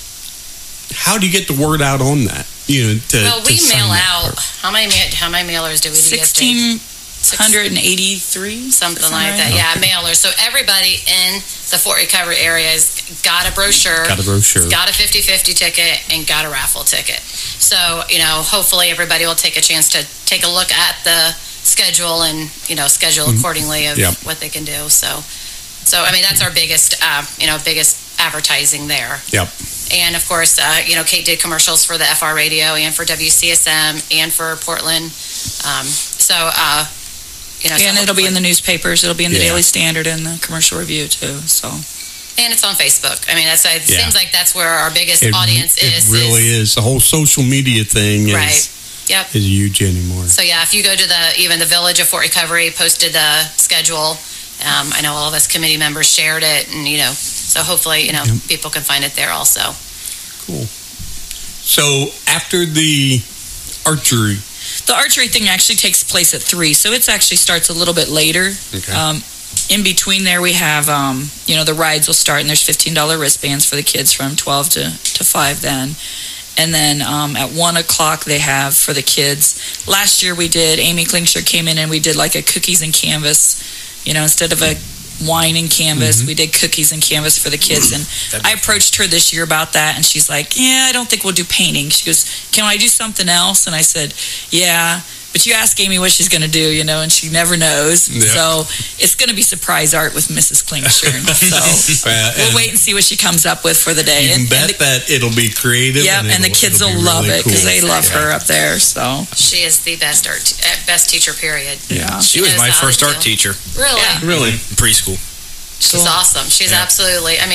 how do you get the word out on that? You know, to, Well, we to sign mail that out, part? how many, ma- how many mailers do we do? sixteen hundred eighty-three Something like that, yeah, mailers. So everybody in the Fort Recovery area has got a brochure. Got a brochure. Got a fifty-fifty ticket and got a raffle ticket. So, you know, hopefully everybody will take a chance to take a look at the schedule and, you know, schedule accordingly of Yep. what they can do. So, so I mean, that's our biggest, uh, you know, biggest advertising there. Yep. And of course, uh, you know, Kate did commercials for the F R radio and for W C S M and for Portland. Um, so, uh, you know, so And it'll be in the hopefully- newspapers. It'll be in the Yeah. Daily Standard and the Commercial Review too. So and it's on Facebook. I mean, that's it Yeah. seems like that's where our biggest It, audience it is. really is. The whole social media thing is Right. Yep. is huge anymore. So yeah, if you go to the even the Village of Fort Recovery posted the schedule. Um, I know all of us committee members shared it, and you know, so hopefully, you know, Yep. people can find it there also. Cool. So after the archery, the archery thing actually takes place at three, so it actually starts a little bit later. Okay. Um, in between there, we have um, you know the rides will start, and there's fifteen dollar wristbands for the kids from twelve to to five then. And then um, at one o'clock they have for the kids. Last year we did. Amy Klingshire came in and we did like a cookies and canvas. You know, instead of a wine and canvas, Mm-hmm. we did cookies and canvas for the kids. And I approached her this year about that, and she's like, "Yeah, I don't think we'll do painting." She goes, "Can I do something else?" And I said, "Yeah." But you ask Amy what she's going to do, you know, and she never knows. Yeah. So it's going to be surprise art with Missus Klingshire. So Uh, we'll and wait and see what she comes up with for the day. you can And- bet and the- that it'll be creative. Yep, and the it'll- kids it'll will be love really it because cool. they love Yeah. her up there. So She is the best art, uh, best teacher. Period. yeah, She was knows my how first to art do. teacher. Really, Yeah. Really? Preschool. she's Cool. awesome. She's Yeah. absolutely. I mean,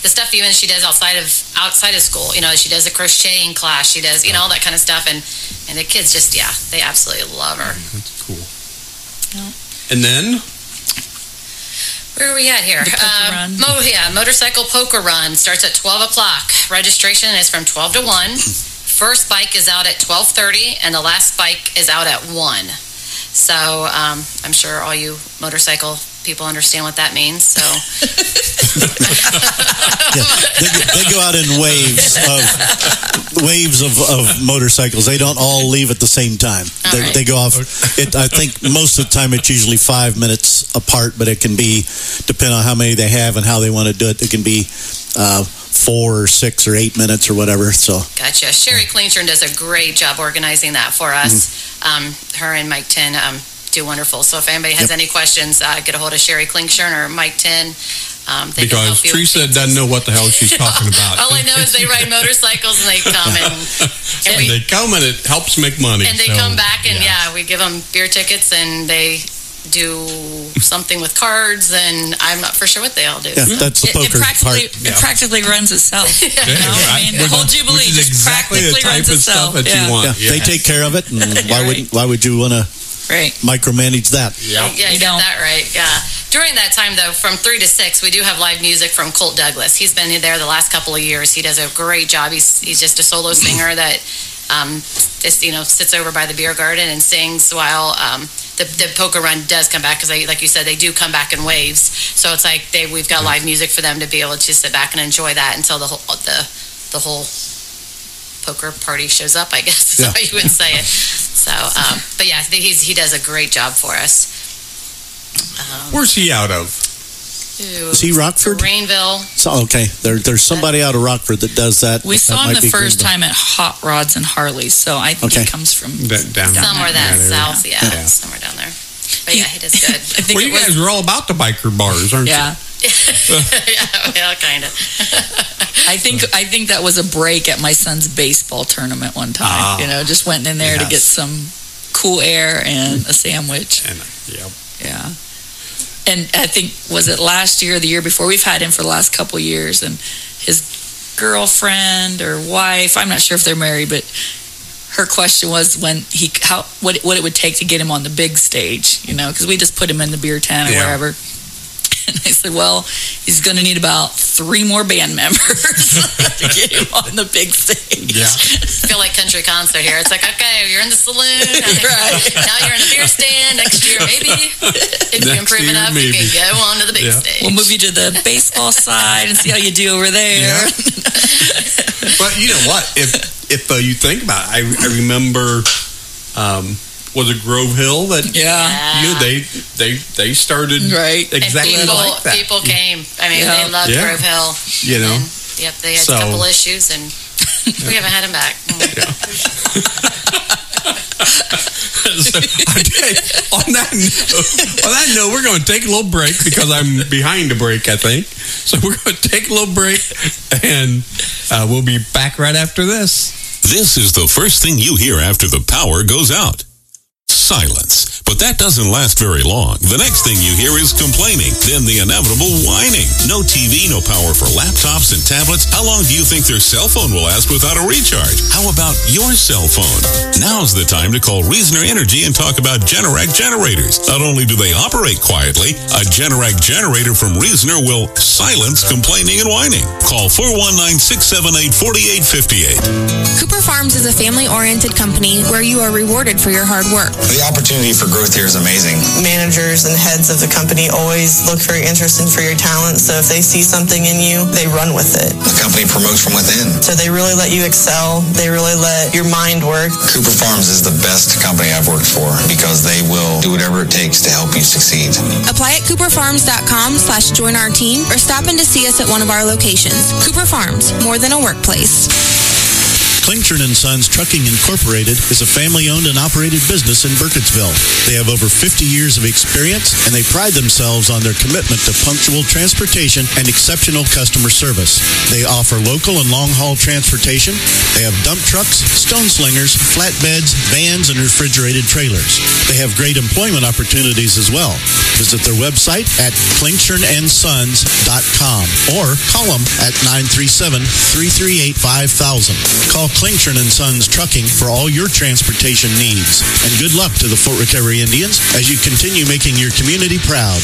the stuff even she does outside of outside of school. You know, she does a crocheting class. She does, you know, all that kind of stuff. And, and the kids just, yeah, they absolutely love her. That's cool. Yeah. And then? Where are we at here? The poker Uh, run. Mo, yeah, motorcycle poker run starts at twelve o'clock. Registration is from twelve to one. First bike is out at twelve thirty, and the last bike is out at one. So um, I'm sure all you motorcycle people understand what that means. So Yeah, they, they go out in waves of waves of, of motorcycles. They don't all leave at the same time. They, right. they go off. It, I think most of the time it's usually five minutes apart, but it can be depending on how many they have and how they want to do it. It can be uh, four or six or eight minutes or whatever. So gotcha. Sherry Klingstern does a great job organizing that for us. Mm-hmm. Um, her and Mike Tin um, do wonderful. So if anybody has yep. any questions, uh, get a hold of Sherry Klingstern or Mike Tin. Um, they because can help you Teresa doesn't know what the hell she's talking about. All I know is they ride motorcycles and they come and, and, and we, they come and it helps make money. And they so, come back and yeah. yeah, we give them beer tickets and they do something with cards and I'm not for sure what they all do. Yeah, that's the it, poker it practically, part. It practically runs itself. You know? I mean, the whole Jubilee which is just exactly the practically type runs of itself. stuff that yeah. you want. Yeah, Yes. they take care of it, and why right. would why would you want to right. micromanage that? Yeah, yeah, you, you got that right. Yeah. During that time, though, from three to six, we do have live music from Colt Douglas. He's been there the last couple of years. He does a great job. He's he's just a solo singer that um, just you know sits over by the beer garden and sings while um, the the poker run does come back because, like you said, they do come back in waves. So it's like they we've got live music for them to be able to sit back and enjoy that until the whole the the whole poker party shows up. I guess is Yeah. how you would say it. So, um, but yeah, he's he does a great job for us. Um, Where's he out of? Is he Rockford? Greenville. So, okay, there, there's somebody out of Rockford that does that. We that saw him might the be first Greenville. time at Hot Rods and Harleys, so I think Okay. he comes from That, down Somewhere that that area. south, yeah, Yeah. somewhere down there. But yeah, he does good. I think Well, it you was, guys are all about the biker bars, aren't yeah. yeah, yeah, kind of. I think I think that was a break at my son's baseball tournament one time. Ah. you know, just went in there to Yes. get some cool air and a sandwich. you? And, yeah. Yeah. And I think, was it last year or the year before? We've had him for the last couple of years, and his girlfriend or wife, I'm not sure if they're married, but her question was when he how what what it would take to get him on the big stage, you know, because we just put him in the beer tent or Yeah. wherever. And I said, well, he's going to need about three more band members to get him on the big stage. Yeah. I feel like country concert here. It's like, okay, you're in the saloon. Right. Now you're in the beer stand. Next year, maybe. If you Next improve year, enough, maybe. you can go on to the big Yeah. stage. We'll move you to the baseball side and see how you do over there. Yeah. But you know what? If if uh, you think about it, I, I remember, um, was it Grove Hill that Yeah. you know, they they they started Right. exactly and people, like that. people came. I mean, Yeah. they loved Yeah. Grove Hill. You know, And, yep, they had So- a couple issues, and we haven't had them back. So, okay, on that note, on that note, we're going to take a little break because I'm behind a break, I think. So we're going to take a little break, and uh, we'll be back right after this. This is the first thing you hear after the power goes out. Silence. But that doesn't last very long. The next thing you hear is complaining, then the inevitable whining. No T V, no power for laptops and tablets. How long do you think their cell phone will last without a recharge? How about your cell phone? Now's the time to call Reasoner Energy and talk about Generac generators. Not only do they operate quietly, a Generac generator from Reasoner will silence complaining and whining. Call four one nine, six seven eight, four eight five eight. Cooper Farms is a family-oriented company where you are rewarded for your hard work. The opportunity for growth here is amazing. Managers and heads of the company always look very interested for your talent, so if they see something in you, they run with it. The company promotes from within. So they really let you excel. They really let your mind work. Cooper Farms is the best company I've worked for because they will do whatever it takes to help you succeed. Apply at cooper farms dot com slash join our team or stop in to see us at one of our locations. Cooper Farms, more than a workplace. Klingstern and Sons Trucking Incorporated is a family-owned and operated business in Burkittsville. They have over fifty years of experience, and they pride themselves on their commitment to punctual transportation and exceptional customer service. They offer local and long-haul transportation. They have dump trucks, stone slingers, flatbeds, vans, and refrigerated trailers. They have great employment opportunities as well. Visit their website at klingshirn and sons dot com or call them at nine three seven, three three eight, five thousand. Call Klingshirn and Sons Trucking for all your transportation needs. And good luck to the Fort Recovery Indians as you continue making your community proud.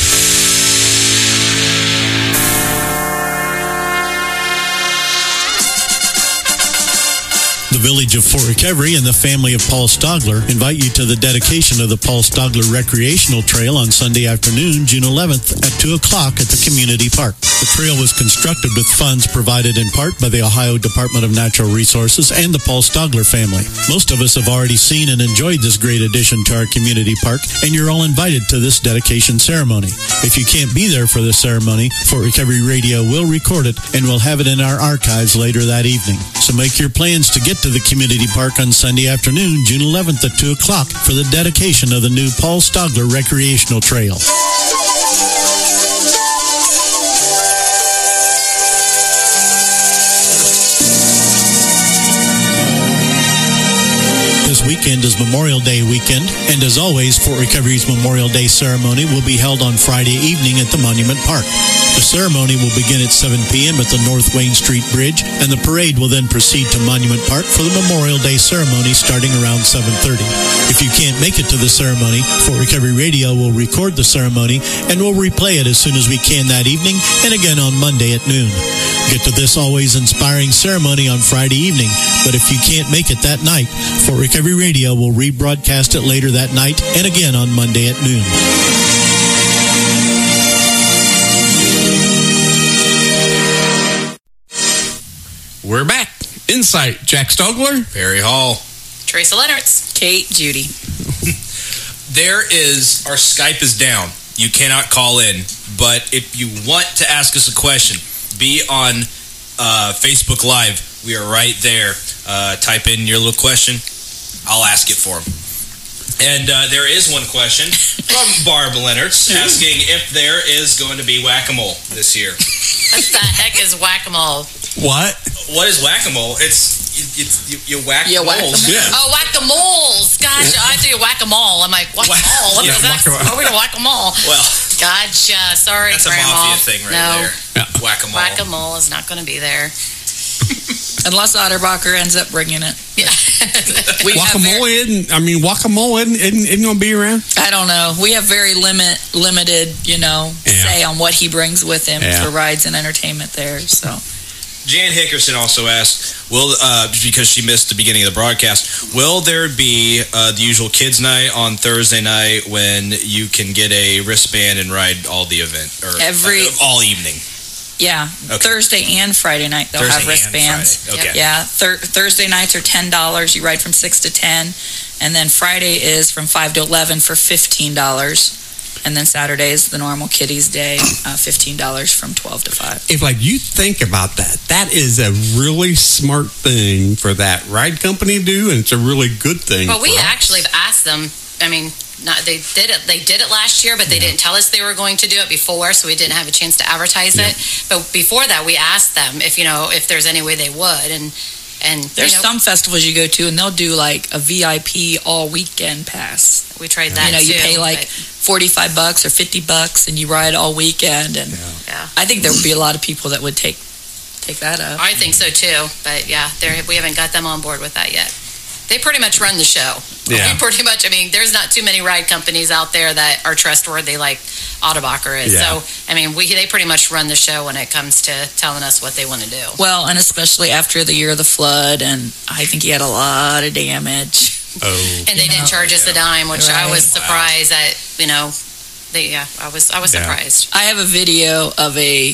The Village of Fort Recovery and the family of Paul Stogler invite you to the dedication of the Paul Stogler Recreational Trail on Sunday afternoon, June eleventh at two o'clock at the community park. The trail was constructed with funds provided in part by the Ohio Department of Natural Resources and the Paul Stogler family. Most of us have already seen and enjoyed this great addition to our community park, and you're all invited to this dedication ceremony. If you can't be there for the ceremony, Fort Recovery Radio will record it and we'll have it in our archives later that evening. So make your plans to get to the community park on Sunday afternoon, June eleventh at two o'clock for the dedication of the new Paul Stogler Recreational Trail. This weekend is Memorial Day weekend, and as always, Fort Recovery's Memorial Day ceremony will be held on Friday evening at the Monument Park. The ceremony will begin at seven p.m. at the North Wayne Street Bridge, and the parade will then proceed to Monument Park for the Memorial Day ceremony starting around seven thirty. If you can't make it to the ceremony, Fort Recovery Radio will record the ceremony and we'll replay it as soon as we can that evening and again on Monday at noon. Get to this always inspiring ceremony on Friday evening, but if you can't make it that night, Fort Recovery Radio will rebroadcast it later that night and again on Monday at noon. We're back. Insight, Jack Stogler, Barry Hall, Teresa Leonards, Kate Judy. There is, our Skype is down. You cannot call in, but if you want to ask us a question, be on uh, Facebook Live. We are right there. Uh, type in your little question. I'll ask it for them. And uh, there is one question from Barb Leonards asking if there is going to be whack-a-mole this year. What the heck is whack-a-mole? What? What is whack-a-mole? It's, it's you, you whack You whack moles. them. Yeah. Oh, whack-a-moles. Gosh, I think whack-a-mole. I'm like, whack-a-mole? What Yeah, is that? whack-a-mole. Are we going to whack-a-mole? Well, Gotcha. Sorry, that's Grandma. a mafia thing right no. there. Yeah. Whack-a-mole. Whack-a-mole is not going to be there. Unless Otterbacher ends up bringing it. Yeah. we Guacamole isn't, I mean, guacamole isn't, isn't, isn't going to be around? I don't know. We have very limit, limited, you know, Yeah. say on what he brings with him Yeah. for rides and entertainment there. So, Jan Hickerson also asked, "Will uh, because she missed the beginning of the broadcast, will there be uh, the usual kids' night on Thursday night when you can get a wristband and ride all the event or Every- uh, all evening?" yeah, Okay. Thursday and Friday night they'll Thursday have wristbands. and Friday. Okay. Yeah, thir- Thursday nights are ten dollars. You ride from six to ten, and then Friday is from five to eleven for fifteen dollars. And then Saturday is the normal kiddies' day, uh, fifteen dollars from twelve to five. If, like, you think about that, that is a really smart thing for that ride company to do, and it's a really good thing. Well, we for us. actually have asked them. I mean, not they did it. They did it last year, but they didn't tell us they were going to do it before, so we didn't have a chance to advertise Yeah. it. But before that, we asked them if you know if there's any way they would, and and There's you know, some festivals you go to, and they'll do like a V I P all weekend pass. we tried that. You know, you too, pay like but- forty-five bucks or fifty bucks, and you ride all weekend. And Yeah. I think there would be a lot of people that would take take that up. I think so too, but yeah, there we haven't got them on board with that yet. They pretty much run the show. Yeah. They pretty much. I mean, there's not too many ride companies out there that are trustworthy like Otterbacher is. Yeah. So, I mean, we they pretty much run the show when it comes to telling us what they want to do. Well, and especially after the year of the flood, and I think he had a lot of damage. Oh. And they didn't charge us a dime, which I Right. was surprised at. You know, they yeah, I was I was Yeah. surprised. I have a video of a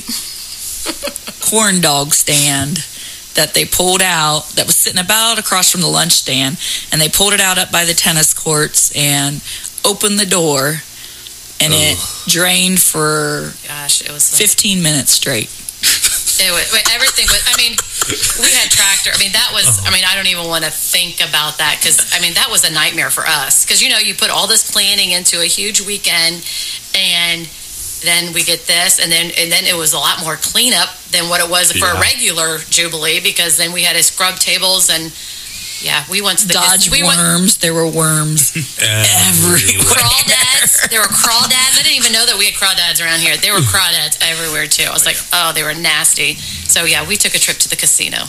corn dog stand that they pulled out that was sitting about across from the lunch stand, and they pulled it out up by the tennis courts and opened the door, and it drained for Gosh, it was fifteen minutes straight. It was, everything was, I mean, we had tractor. I mean, that was, I mean, I don't even want to think about that because, I mean, that was a nightmare for us. Because, you know, you put all this planning into a huge weekend and then we get this. And then and then it was a lot more cleanup than what it was for Yeah. a regular Jubilee because then we had to scrub tables and, yeah, we went to the Dodge we went, worms. There were worms everywhere. crawdads. There were crawdads. I didn't even know that we had crawdads around here. There were crawdads everywhere too. I was like, oh, they were nasty. So yeah, we took a trip to the casino.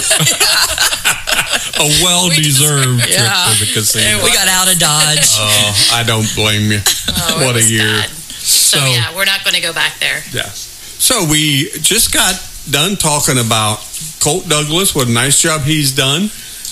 A well-deserved trip Yeah. to the casino. We got out of Dodge. Oh, I don't blame you. Oh, What it a was year. bad. So, So- yeah, we're not going to go back there. Yeah. So we just got done talking about Colt Douglas, what a nice job he's done.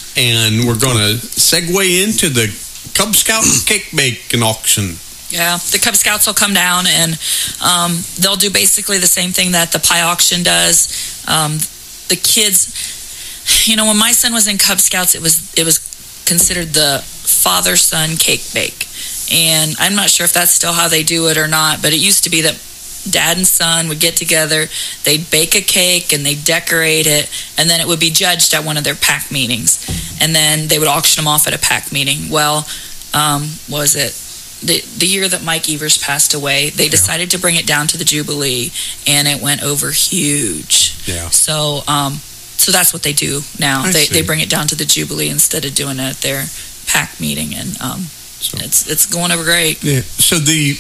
And we're going to segue into the Cub Scout cake baking auction. Yeah, the Cub Scouts will come down and um, they'll do basically the same thing that the pie auction does. Um, the kids, you know, when my son was in Cub Scouts, it was it was considered the father-son cake bake. And I'm not sure if that's still how they do it or not, but it used to be that dad and son would get together, they'd bake a cake and they'd decorate it, and then it would be judged at one of their pack meetings. And then they would auction them off at a pack meeting. Well, um, was it the the year that Mike Evers passed away, they decided to bring it down to the Jubilee, and it went over huge. Yeah. So um, so that's what they do now. I They see. they bring it down to the Jubilee instead of doing it at their pack meeting, and um, it's it's going over great. Yeah. So the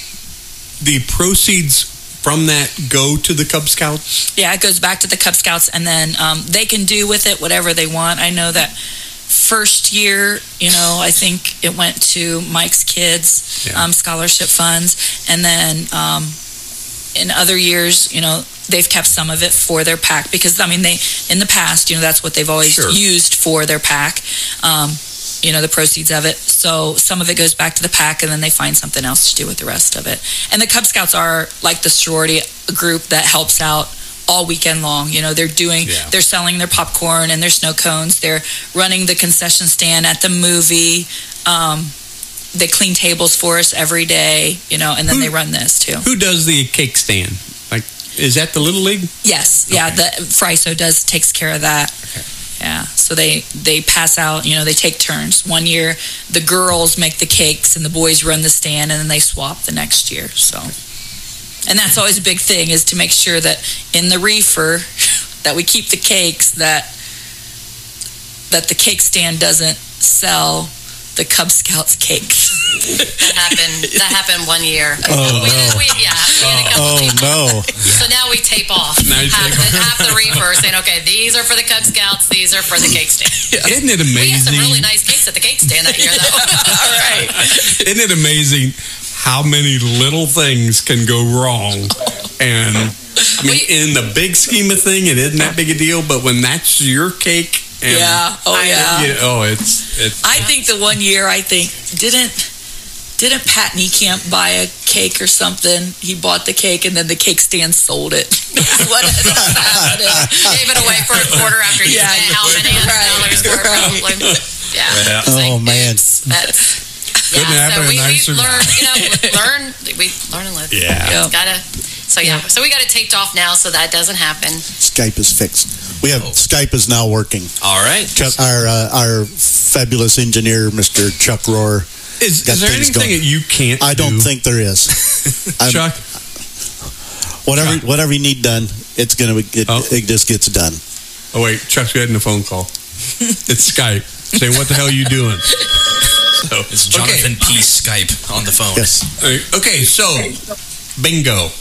the proceeds from that go to the Cub Scouts? Yeah, it goes back to the Cub Scouts, and then um, they can do with it whatever they want. I know that first year, you know, I think it went to Mike's kids' Yeah. um, scholarship funds, and then um, in other years, you know, they've kept some of it for their pack because, I mean, they in the past, you know, that's what they've always Sure. used for their pack. Um, you know, the proceeds of it. So some of it goes back to the pack, and then they find something else to do with the rest of it. And the Cub Scouts are like the sorority group that helps out all weekend long. You know, they're doing, Yeah. they're selling their popcorn and their snow cones. They're running the concession stand at the movie. Um, they clean tables for us every day, you know, and then Who- they run this too. Who does the cake stand? Like, is that the Little League? Yes, yeah, the Friso does takes care of that. Yeah, so they they pass out. You know, they take turns. One year, the girls make the cakes, and the boys run the stand, and then they swap the next year. So, and that's always a big thing is to make sure that in the reefer that we keep the cakes that that the cake stand doesn't sell the Cub Scouts cakes. That happened. That happened one year. Oh, we, no. we, yeah, we had a couple Oh, people. no. So now we tape off Now you half, tape the, half the reefer, saying, "Okay, these are for the Cub Scouts. These are for the cake stand." Isn't it We had some amazing? really nice cakes at the cake stand that year, though. All right. Isn't it amazing how many little things can go wrong? And I mean, in the big scheme of thing, it isn't that big a deal. But when that's your cake, and Yeah. Oh, yeah. you- oh, it's it's. I think the one year, I think, didn't didn't Pat Niekamp buy a cake or something? He bought the cake and then the cake stand sold it. That's what ended up happening. Gave it away for a quarter after you Yeah, spent how many hundred dollars for it, right. probably. Yeah. Yeah. It's like, Oh, man. oops, That's. Couldn't Yeah, happen so we, we nicer. learn, you know, learn, we learn and live. Yeah. It's gotta, so yeah, so we got it taped off now so that doesn't happen. Skype is fixed. We have Skype is now working. All right. Chuck, our uh, our fabulous engineer, Mister Chuck Rohr. Is, got is there things anything going. that you can't I don't do? think there is. I'm- Chuck? Whatever Chuck. whatever you need done, it's gonna it, Oh. it just gets done. Oh, wait. Chuck's getting a phone call. It's Skype saying, what the hell are you doing? So, It's Jonathan P. Skype on the phone. Yes. okay. Okay, so, bingo.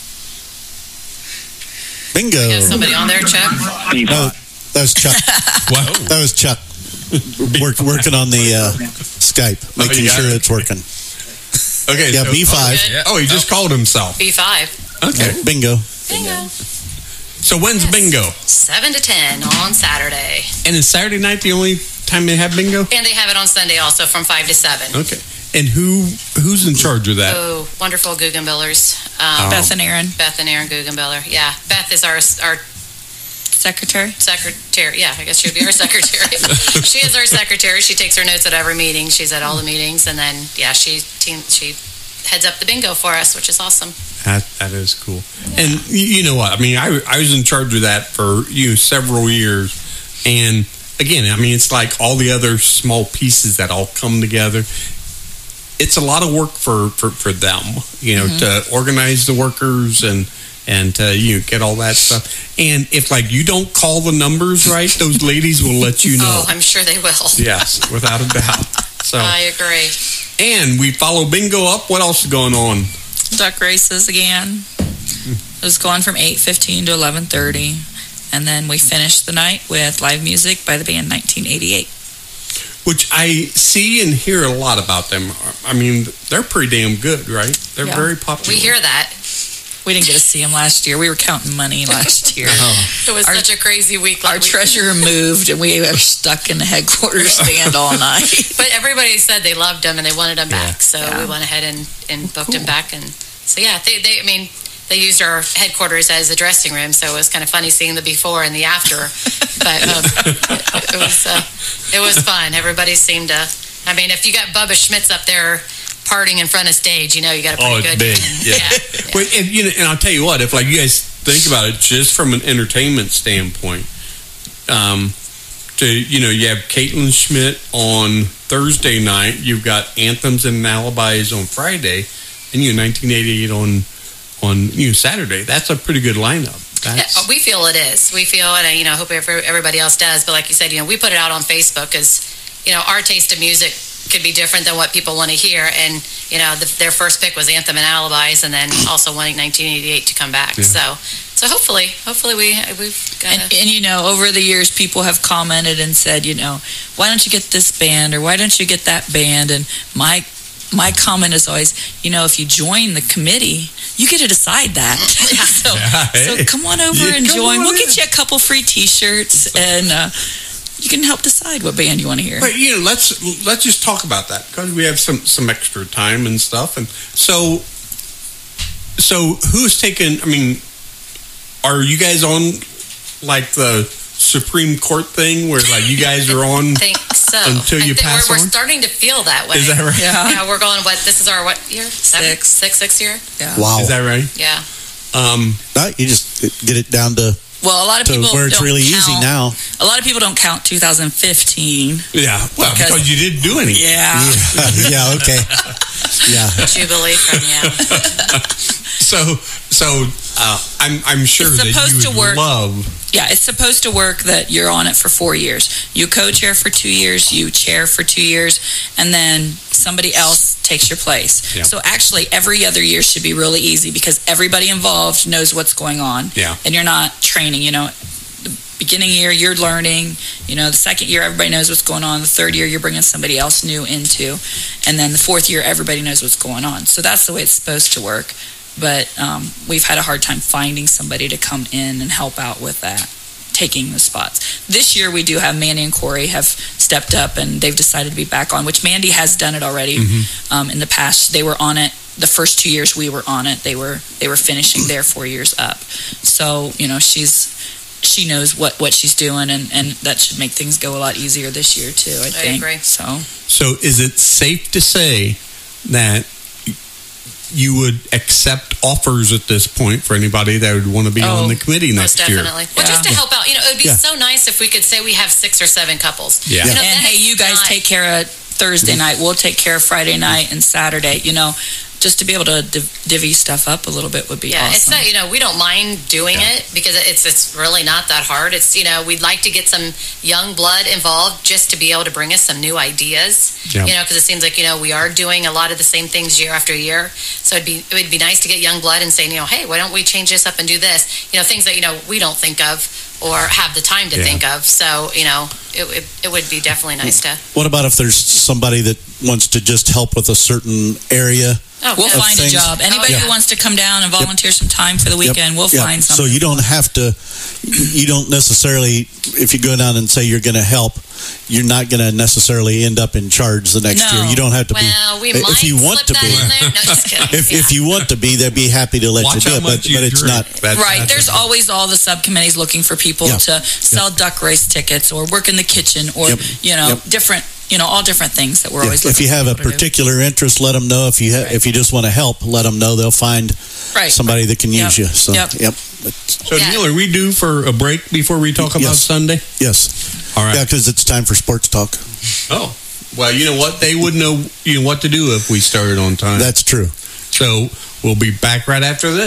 Bingo. Got somebody on there, Chuck? No, that was Chuck. Wow. That was Chuck. Work, working on the uh, Skype, Oh, you making got sure it. it's working. Okay. Yeah, so, B five. good. Oh, he just called himself. B five. Okay. Oh, bingo. Bingo. So when's Yes. bingo? Seven to ten on Saturday. And is Saturday night the only time they have bingo? And they have it on Sunday also from five to seven. Okay. And who who's in charge of that? Oh, wonderful Guggenbillers. Um, Oh. Beth and Aaron, Beth and Aaron Guggenbiller. Yeah. Beth is our our secretary. secretary. Yeah, I guess she'd be our secretary. She is our secretary. She takes her notes at every meeting. She's at all the meetings. And then, yeah, she team, she heads up the bingo for us, which is awesome. That, that is cool. And you you know what? I mean, I, I was in charge of that for you know, several years. And again, I mean, it's like all the other small pieces that all come together. It's a lot of work for, for, for them, you know, Mm-hmm. to organize the workers and and to, you know, get all that stuff. And if like you don't call the numbers right, those ladies will let you know. Oh, I'm sure they will. Yes, without a doubt. So I agree. And we follow bingo up. What else is going on? Duck races again. It was going from eight fifteen to eleven thirty. And then we finished the night with live music by the band nineteen eighty-eight. Which I see and hear a lot about them. I mean, they're pretty damn good, right? They're Yeah. very popular. We hear that. We didn't get to see them last year. We were counting money last year. Oh. It was Our- such a crazy week. Our treasurer moved, and we were stuck in the headquarters stand all night. But everybody said they loved them and they wanted them back, so Yeah. we went ahead and, and booked them back. And so yeah, they, they I mean they used our headquarters as a dressing room, so it was kind of funny seeing the before and the after. But um, it, it was uh, it was fun. Everybody seemed to. I mean, if you got Bubba Schmitz up there partying in front of stage, you know you got a pretty Oh, it's good. big. Yeah. yeah. Well, and, you know, and I'll tell you what, if like you guys think about it, just from an entertainment standpoint, um, to you know, you have Caitlin Schmidt on Thursday night, you've got Anthems and Alibis on Friday, and you know, nineteen eighty-eight on on you know Saturday. That's a pretty good lineup. That's, Yeah, we feel it is. We feel, and I, you know, hope every- everybody else does. But like you said, you know, we put it out on Facebook because, you know, our taste of music could be different than what people want to hear. And, you know, the, their first pick was Anthem and Alibis, and then also wanting nineteen eighty-eight to come back. Yeah. So, so hopefully, hopefully we we've got. And, and, you know, over the years, people have commented and said, you know, why don't you get this band or why don't you get that band? And my my comment is always, you know, if you join the committee, you get to decide that. so, so come on over Yeah, and come join. on We'll in. get you a couple free T-shirts, and uh, you can help decide what band you want to hear. But you know, let's let's just talk about that because we have some some extra time and stuff, and so so who's taking? I mean, are you guys on like the Supreme Court thing where like you guys are on I think so. until you I think pass we're, on? we're starting to feel that way. Is that right? Yeah. Yeah, we're going. What? This is our what year? Seven, Six. six, six year. Yeah. Wow. Is that right? Yeah. Um, No, you just get it down to, Well, a lot of to people where it's don't really count, easy now. A lot of people don't count two thousand fifteen. yeah. Well, Because- because, you didn't do anything. Yeah. yeah, okay. Yeah. Jubilee from yeah. So so uh, I'm I'm sure It's that you supposed to would work. love. Yeah, it's supposed to work that you're on it for four years. You co-chair for two years, you chair for two years, and then somebody else takes your place. Yeah. So actually, every other year should be really easy because everybody involved knows what's going on. Yeah. And you're not training, you know. The beginning year, you're learning. You know, the second year, everybody knows what's going on. The third year, you're bringing somebody else new into. And then the fourth year, everybody knows what's going on. So that's the way it's supposed to work. But um, we've had a hard time finding somebody to come in and help out with that, taking the spots. This year we do have Mandy and Corey have stepped up and they've decided to be back on, which Mandy has done it already. Mm-hmm. Um, in the past, they were on it. The first two years we were on it, they were they were finishing their four years up. So you know she's she knows what, what she's doing, and, and that should make things go a lot easier this year too. I, I think. agree. So So is it safe to say that you would accept offers at this point for anybody that would want to be Oh, on the committee Most next year? definitely. Well, just to help out, you know, it would be Yeah. so nice if we could say we have six or seven couples. Yeah. You know, and then hey, it's you guys not- take care of Thursday Mm-hmm. night. We'll take care of Friday night and Saturday. You know, just to be able to div- divvy stuff up a little bit would be Yeah, it's awesome. not, you know, we don't mind doing it because it's it's really not that hard. It's, you know, we'd like to get some young blood involved just to be able to bring us some new ideas. Yeah. You know, because it seems like, you know, we are doing a lot of the same things year after year. So it'd be it would be nice to get young blood and saying, you know, hey, why don't we change this up and do this? You know, things that, you know, we don't think of or have the time to Yeah. think of. So, you know, it, it, it would be definitely nice to. What about if there's somebody that wants to just help with a certain area? Oh, We'll of find things? a job. Anybody Yeah. who wants to come down and volunteer some time for the Yep. weekend, we'll Yep. find So something. you don't have to, you don't necessarily, if you go down and say you're going to help, you're not going to necessarily end up in charge the next No. year. You don't have to Well, be. we might if you want slip to that be, in there. No, just kidding. if, if you want to be, they'd be happy to let Watch you do how it. But, much you but it's drink. not. That's- Right, that's- there's always all the subcommittees looking for people Yeah. to sell duck race tickets or work in the kitchen or, Yep. you know, Yep. different, you know, all different things that we're Yeah, always if looking you for have a people to do. particular interest, let them know. If you ha- if you just want to help, let them know. They'll find Right. somebody that can use Yep. you. So, Yep. yep. So Neil, are we due for a break before we talk about Yes. Sunday? Yes. All right. Yeah, because it's time for sports talk. Oh, well, you know what? They would know you know what to do if we started on time. That's true. So we'll be back right after this.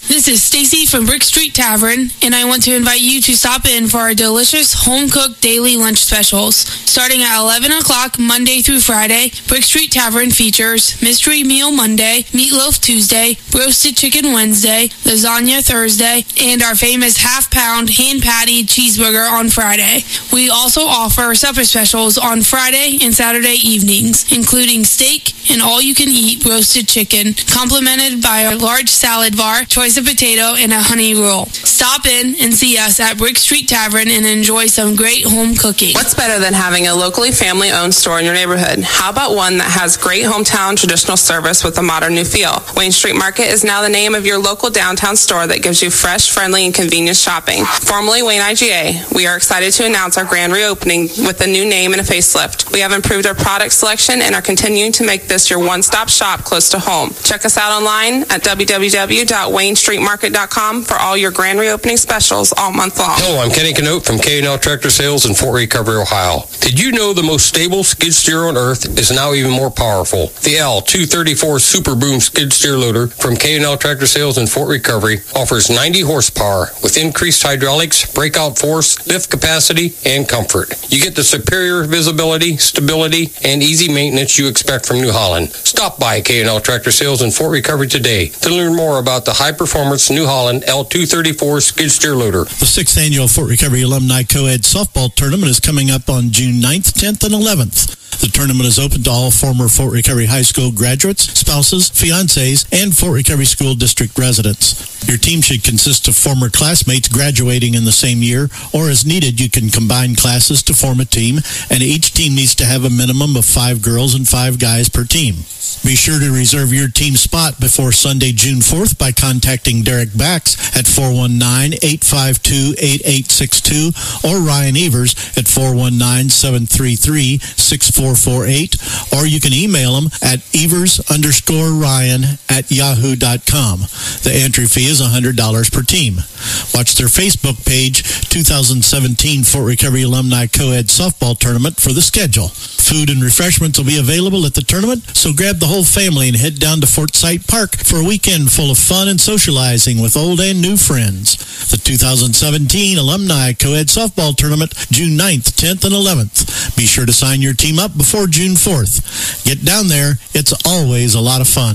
This is Stacy from Brick Street Tavern, and I want to invite you to stop in for our delicious home-cooked daily lunch specials. Starting at eleven o'clock Monday through Friday, Brick Street Tavern features Mystery Meal Monday, Meatloaf Tuesday, Roasted Chicken Wednesday, Lasagna Thursday, and our famous half-pound hand-patty cheeseburger on Friday. We also offer supper specials on Friday and Saturday evenings, including steak and all-you-can-eat roasted chicken, complemented by a large salad bar, choice of potato, and a honey roll. Stop in and see us at Brick Street Tavern and enjoy some great home cooking. What's better than having a locally family-owned store in your neighborhood? How about one that has great hometown traditional service with a modern new feel? Wayne Street Market is now the name of your local downtown store that gives you fresh, friendly, and convenient shopping. Formerly Wayne I G A, we are excited to announce our grand reopening with a new name and a facelift. We have improved our product selection and are continuing to make this your one-stop shop close to home. Check us out online at w w w dot wayne street market dot com for all your grand reopening specials all month long. Hello, I'm Kenny Canote from K and L Tractor Sales in Fort Recovery, Ohio. Did you know the most stable skid steer on earth is now even more powerful? The L two thirty-four Super Boom skid steer loader from K and L Tractor Sales in Fort Recovery offers ninety horsepower with increased hydraulics, breakout force, lift capacity, and comfort. You get the superior visibility, stability, and easy maintenance you expect from New Holland. Stop by K and L Tractor Sales in Fort Recovery today to learn more about the high-performance New Holland L two thirty-four skid steer loader. The sixth annual Fort Recovery Alumni Co-Ed Softball Tournament is coming up on June ninth, tenth, and eleventh. The tournament is open to all former Fort Recovery High School graduates, spouses, fiancés, and Fort Recovery School District residents. Your team should consist of former classmates graduating in the same year, or as needed, you can combine classes to form a team, and each team needs to have a minimum of five girls and five guys per team. Be sure to reserve your team spot before Sunday, June fourth by contacting Derek Bax at four one nine, eight five two, eight eight six two or Ryan Evers at four one nine, seven three three, six four four eight, or you can email them at evers underscore ryan at yahoo dot com. The entry fee is one hundred dollars per team. Watch their Facebook page, two thousand seventeen Fort Recovery Alumni Co-Ed Softball Tournament, for the schedule. Food and refreshments will be available at the tournament, so grab the whole family and head down to Fort Sight Park for a weekend full of fun and socializing with old and new friends. The two thousand seventeen Alumni Co-Ed Softball Tournament, June ninth, tenth, and eleventh. Be sure to sign your team up before June fourth. Get down there. It's always a lot of fun.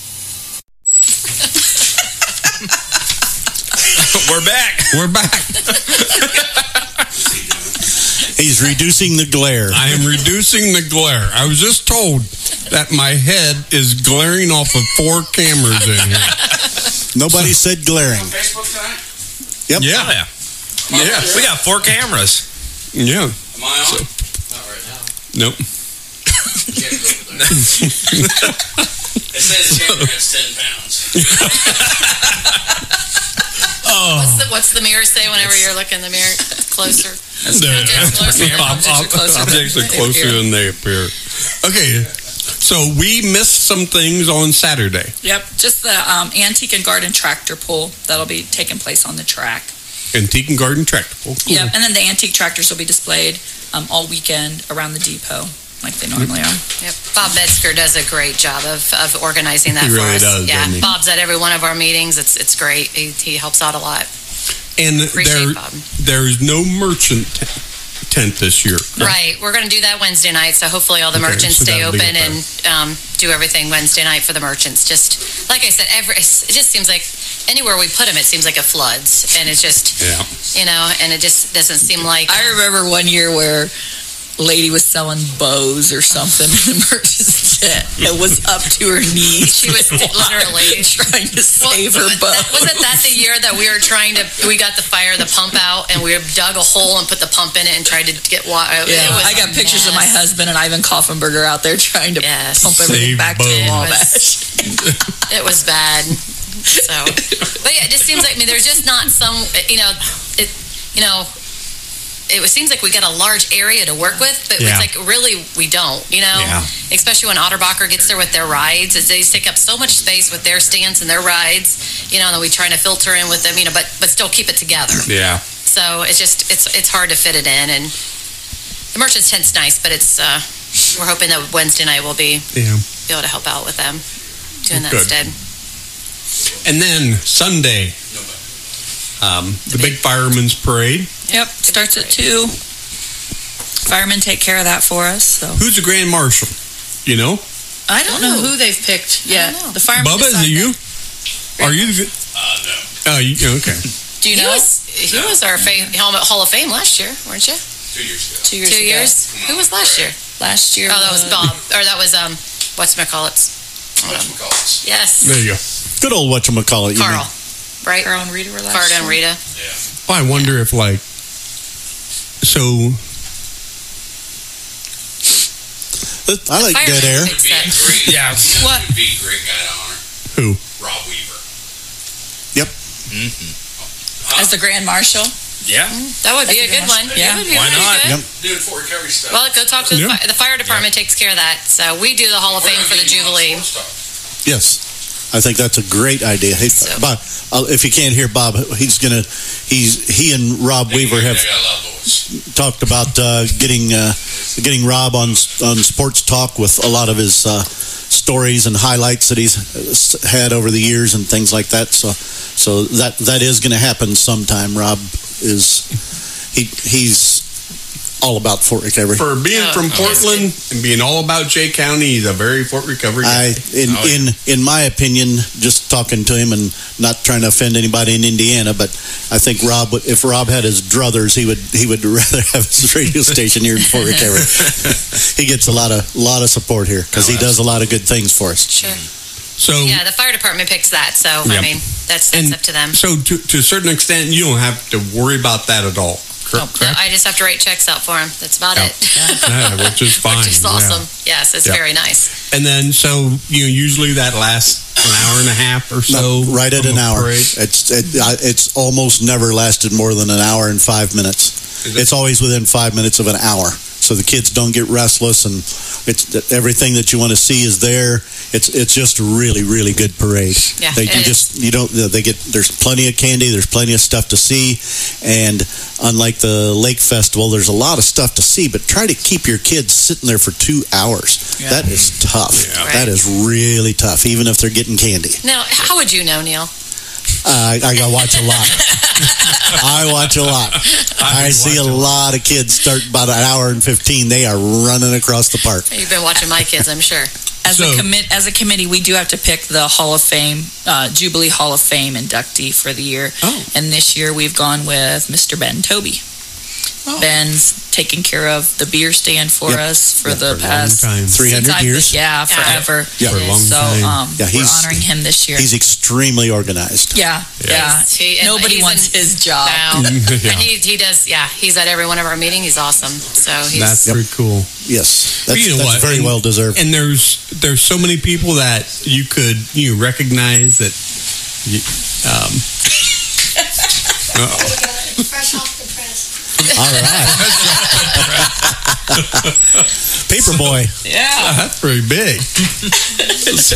We're back. We're back. He's reducing the glare. I am reducing the glare. I was just told that my head is glaring off of four cameras in here. Nobody so, said glaring. Facebook tonight? Yep. Yeah. Oh, yeah. Yeah. We got four cameras. Yeah. Am I on? So, not right now. Nope. It says the camera has ten pounds. Oh. What's the, what's the mirror say whenever you're looking in the mirror? Closer. That's no, objects closer. Objects are closer, objects are closer than they appear. Okay. So we missed some things on Saturday. Yep. Just the um, Antique and Garden Tractor Pull that'll be taking place on the track. Antique and Garden Tractor Pull. Cool. Yep. And then the antique tractors will be displayed um, all weekend around the depot, like they normally are. Yep. Bob Metzger does a great job of, of organizing that he for really us. Does, yeah, doesn't he? Bob's at every one of our meetings. It's it's great. He, he helps out a lot. And Appreciate there, Bob. there's no merchant t- tent this year. Right. We're going to do that Wednesday night, so hopefully all the Okay, merchants so stay that'll be open okay. and um, do everything Wednesday night for the merchants. Just like I said, every it just seems like anywhere we put them, it seems like it floods, and it just Yeah. you know, and it just doesn't seem like. I remember one year where a lady was selling bows or something in the merchant's tent. It was up to her knees. She was literally trying to save well, her bow. That, wasn't that the year that we were trying to? We got the fire, the pump out, and we dug a hole and put the pump in it and tried to get water. Yeah, I got pictures of my husband and Ivan Koffenberger out there trying to yes. pump everything Save back to the bows. Wabash. It was bad. So, but yeah, it just seems like I mean, there's just not some, you know, it, you know. It seems like we got a large area to work with, but Yeah. it's like really we don't, you know? Yeah. Especially when Otterbacher gets there with their rides. They take up so much space with their stands and their rides, you know, and then we trying to filter in with them, you know, but but still keep it together. Yeah. So it's just, it's it's hard to fit it in. And the merchant's tent's nice, but it's, uh, we're hoping that Wednesday night we'll be, Yeah. be able to help out with them doing that Good. instead. And then Sunday, um, the big fireman's parade. Yep, starts at two. Firemen take care of that for us. So who's the grand marshal? You know? I don't know who they've picked yet. The firemen. Bubba, is it you? Are you? The, uh, no. Oh, you, okay. Do you he know? Was, he no. was our fame, Hall of Fame last year, weren't you? Two years ago. Two years. Two years. Ago. Who was last year? Last year. Oh, that was Bob. Or that was um, whatchamacallits. Whatchamacallits. Yes. There you go. Good old whatchamacallit. Carl. Right. Carl and Rita were last Carl year. and Rita. Yeah. Well, I wonder if like so. I like dead air. Great, yeah. What? Would be a great guy to honor. Who? Rob Weaver. Yep. Mm-hmm. As the Grand Marshal. Yeah. That would be a good one. Yeah. Would be Why not? Good. Yep. Doing Fort Recovery stuff. Well, go talk to the, Yeah. fi- the fire department. Yeah. Takes care of that. So we do the Hall of Fame for the Jubilee. Yes. I think that's a great idea. Hey, So- Bob, uh, if you can't hear Bob, he's gonna. He's he and Rob They Weaver got- have they got a loud voice. talked about uh, getting uh, getting Rob on on Sports Talk with a lot of his uh, stories and highlights that he's had over the years and things like that. So so that that is going to happen sometime. Rob is he he's all about Fort Recovery. For being Oh, from oh, Portland and being all about Jay County, he's a very Fort Recovery guy. I, in, Oh, yeah. in in my opinion, just talking to him and not trying to offend anybody in Indiana, but I think Rob, would- if Rob had his druthers, he would he would rather have his radio station here in Fort Recovery. He gets a lot of lot of support here because he does a lot of good things for us. Sure. So Yeah, the fire department picks that. So I Yep. mean, that's that's and up to them. So to, to a certain extent, you don't have to worry about that at all. No, Correct? I just have to write checks out for him. That's about Yeah. it. Yeah, which is fine. Which is yeah. awesome. Yes, it's Yeah. very nice. And then, so you know, usually that lasts an hour and a half or so. No, right at from an a hour. parade. It's it, I- it's almost never lasted more than an hour and five minutes. Is it? It's always within five minutes of an hour, so the kids don't get restless, and it's everything that you want to see is there. It's it's just a really really good parade. Yeah, they it you is. just you don't they get there's plenty of candy, there's plenty of stuff to see, and unlike the Lake Festival, there's a lot of stuff to see. But try to keep your kids sitting there for two hours. Yeah. That is tough. Yeah. That is really tough, even if they're getting candy. Now, how would you know, Neil? Uh, I got to watch a lot. I watch a lot. I, I see a lot of kids start about an hour and fifteen. They are running across the park. You've been watching my kids, I'm sure. As So- a commit, as a committee, we do have to pick the Hall of Fame, uh, Jubilee Hall of Fame inductee for the year. Oh. And this year we've gone with Mister Ben Toby. Oh. Ben's taken care of the beer stand for Yep. us for Yep, the for a long past time. three since hundred I've- years. Yeah, forever. Yeah. For a long so time. um, Yeah, we're he's- honoring him this year. He's extremely organized. yeah, yeah. He's- he- and Nobody he's wants in- his job. No. Yeah. And he, he does, yeah, he's at every one of our meetings. He's awesome. So he's. That's pretty cool. Yes, But that's, you know that's what? very And- well deserved. And there's there's so many people that you could you recognize that. You, um, uh-oh. Fresh off the press. All right, Paperboy. Yeah. That's pretty big. so,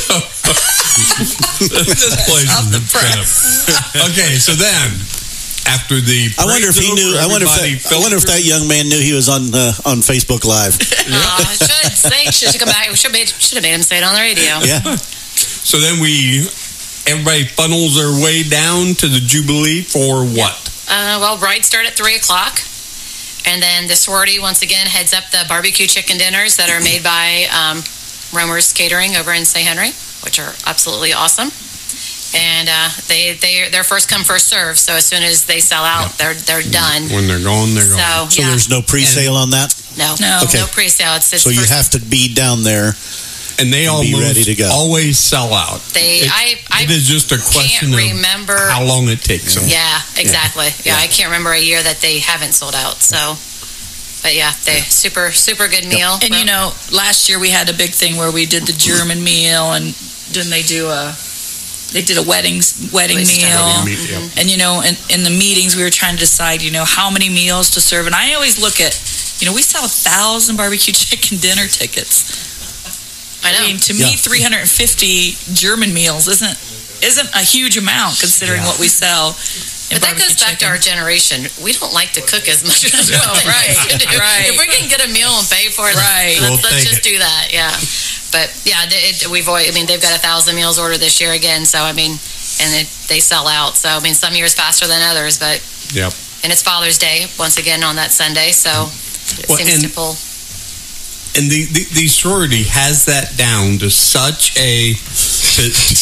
this place Off is the incredible. Okay, so then after the, I wonder if he parade's knew. over, I wonder if everybody that. I wonder if that young man knew he was on uh, on Facebook Live. Oh, should say, should come back. Should have should have made him say it on the radio. Yeah. So then we, everybody funnels their way down to the Jubilee for what? Uh, well, rides start at three o'clock. And then the sorority, once again, heads up the barbecue chicken dinners that are made by um, Romer's Catering over in Saint Henry, which are absolutely awesome. And uh, they, they, they're first come, first serve. So as soon as they sell out, they're they're done. When they're gone, they're So, gone. So yeah. there's no pre-sale on that. No, No. Okay. no pre-sale. It's, it's So you first- have to be down there. And they Be almost ready to go. always sell out. They, It- I, I it is just a question can't of remember. how long it takes them. Yeah, exactly. Yeah, Yeah. I can't remember a year that they haven't sold out. So, but yeah, they super super good meal. And you know, last year we had a big thing where we did the German meal, and didn't they do a? They did a wedding wedding Wedding meal, Wedding meat, yeah. and you know, in, in the meetings we were trying to decide, you know, how many meals to serve. And I always look at, you know, we sell a thousand barbecue chicken dinner tickets. I know. I mean, to Yeah. me, three hundred fifty German meals isn't isn't a huge amount considering Yeah. what we sell. in But that goes barbecue back to chicken. our generation. We don't like to cook as much as No, what they right, used to do. right. If we can get a meal and pay for it, Right. let's, We'll let's take just it. do that. Yeah. But yeah, they- it, we've always, I mean, they've got a thousand meals ordered this year again. So I mean, and it, they sell out. So I mean, some years faster than others, but Yep. and it's Father's Day once again on that Sunday, so it Well, seems and- to pull. And the, the, the sorority has that down to such a. To,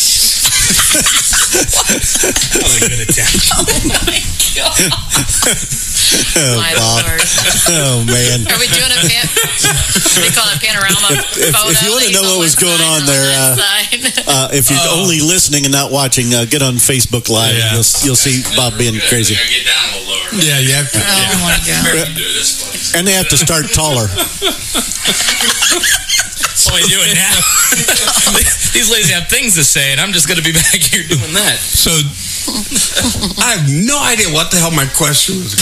Probably good at that. Oh my god! Oh, My Bob. Lord. Oh, man. Are we doing a pan- what do you call it, panorama If, photo? if you want to know what was going on there, uh, uh, if you're Oh. only listening and not watching, uh, get on Facebook Live. Yeah. And you'll, you'll see Bob being crazy. Get down a little lower. yeah, you have to. Oh my god! You do it this place. And they have to start taller. That's what we do it now. These ladies have things to say, and I'm just going to be back here doing that. So, I have no idea what the hell my question was.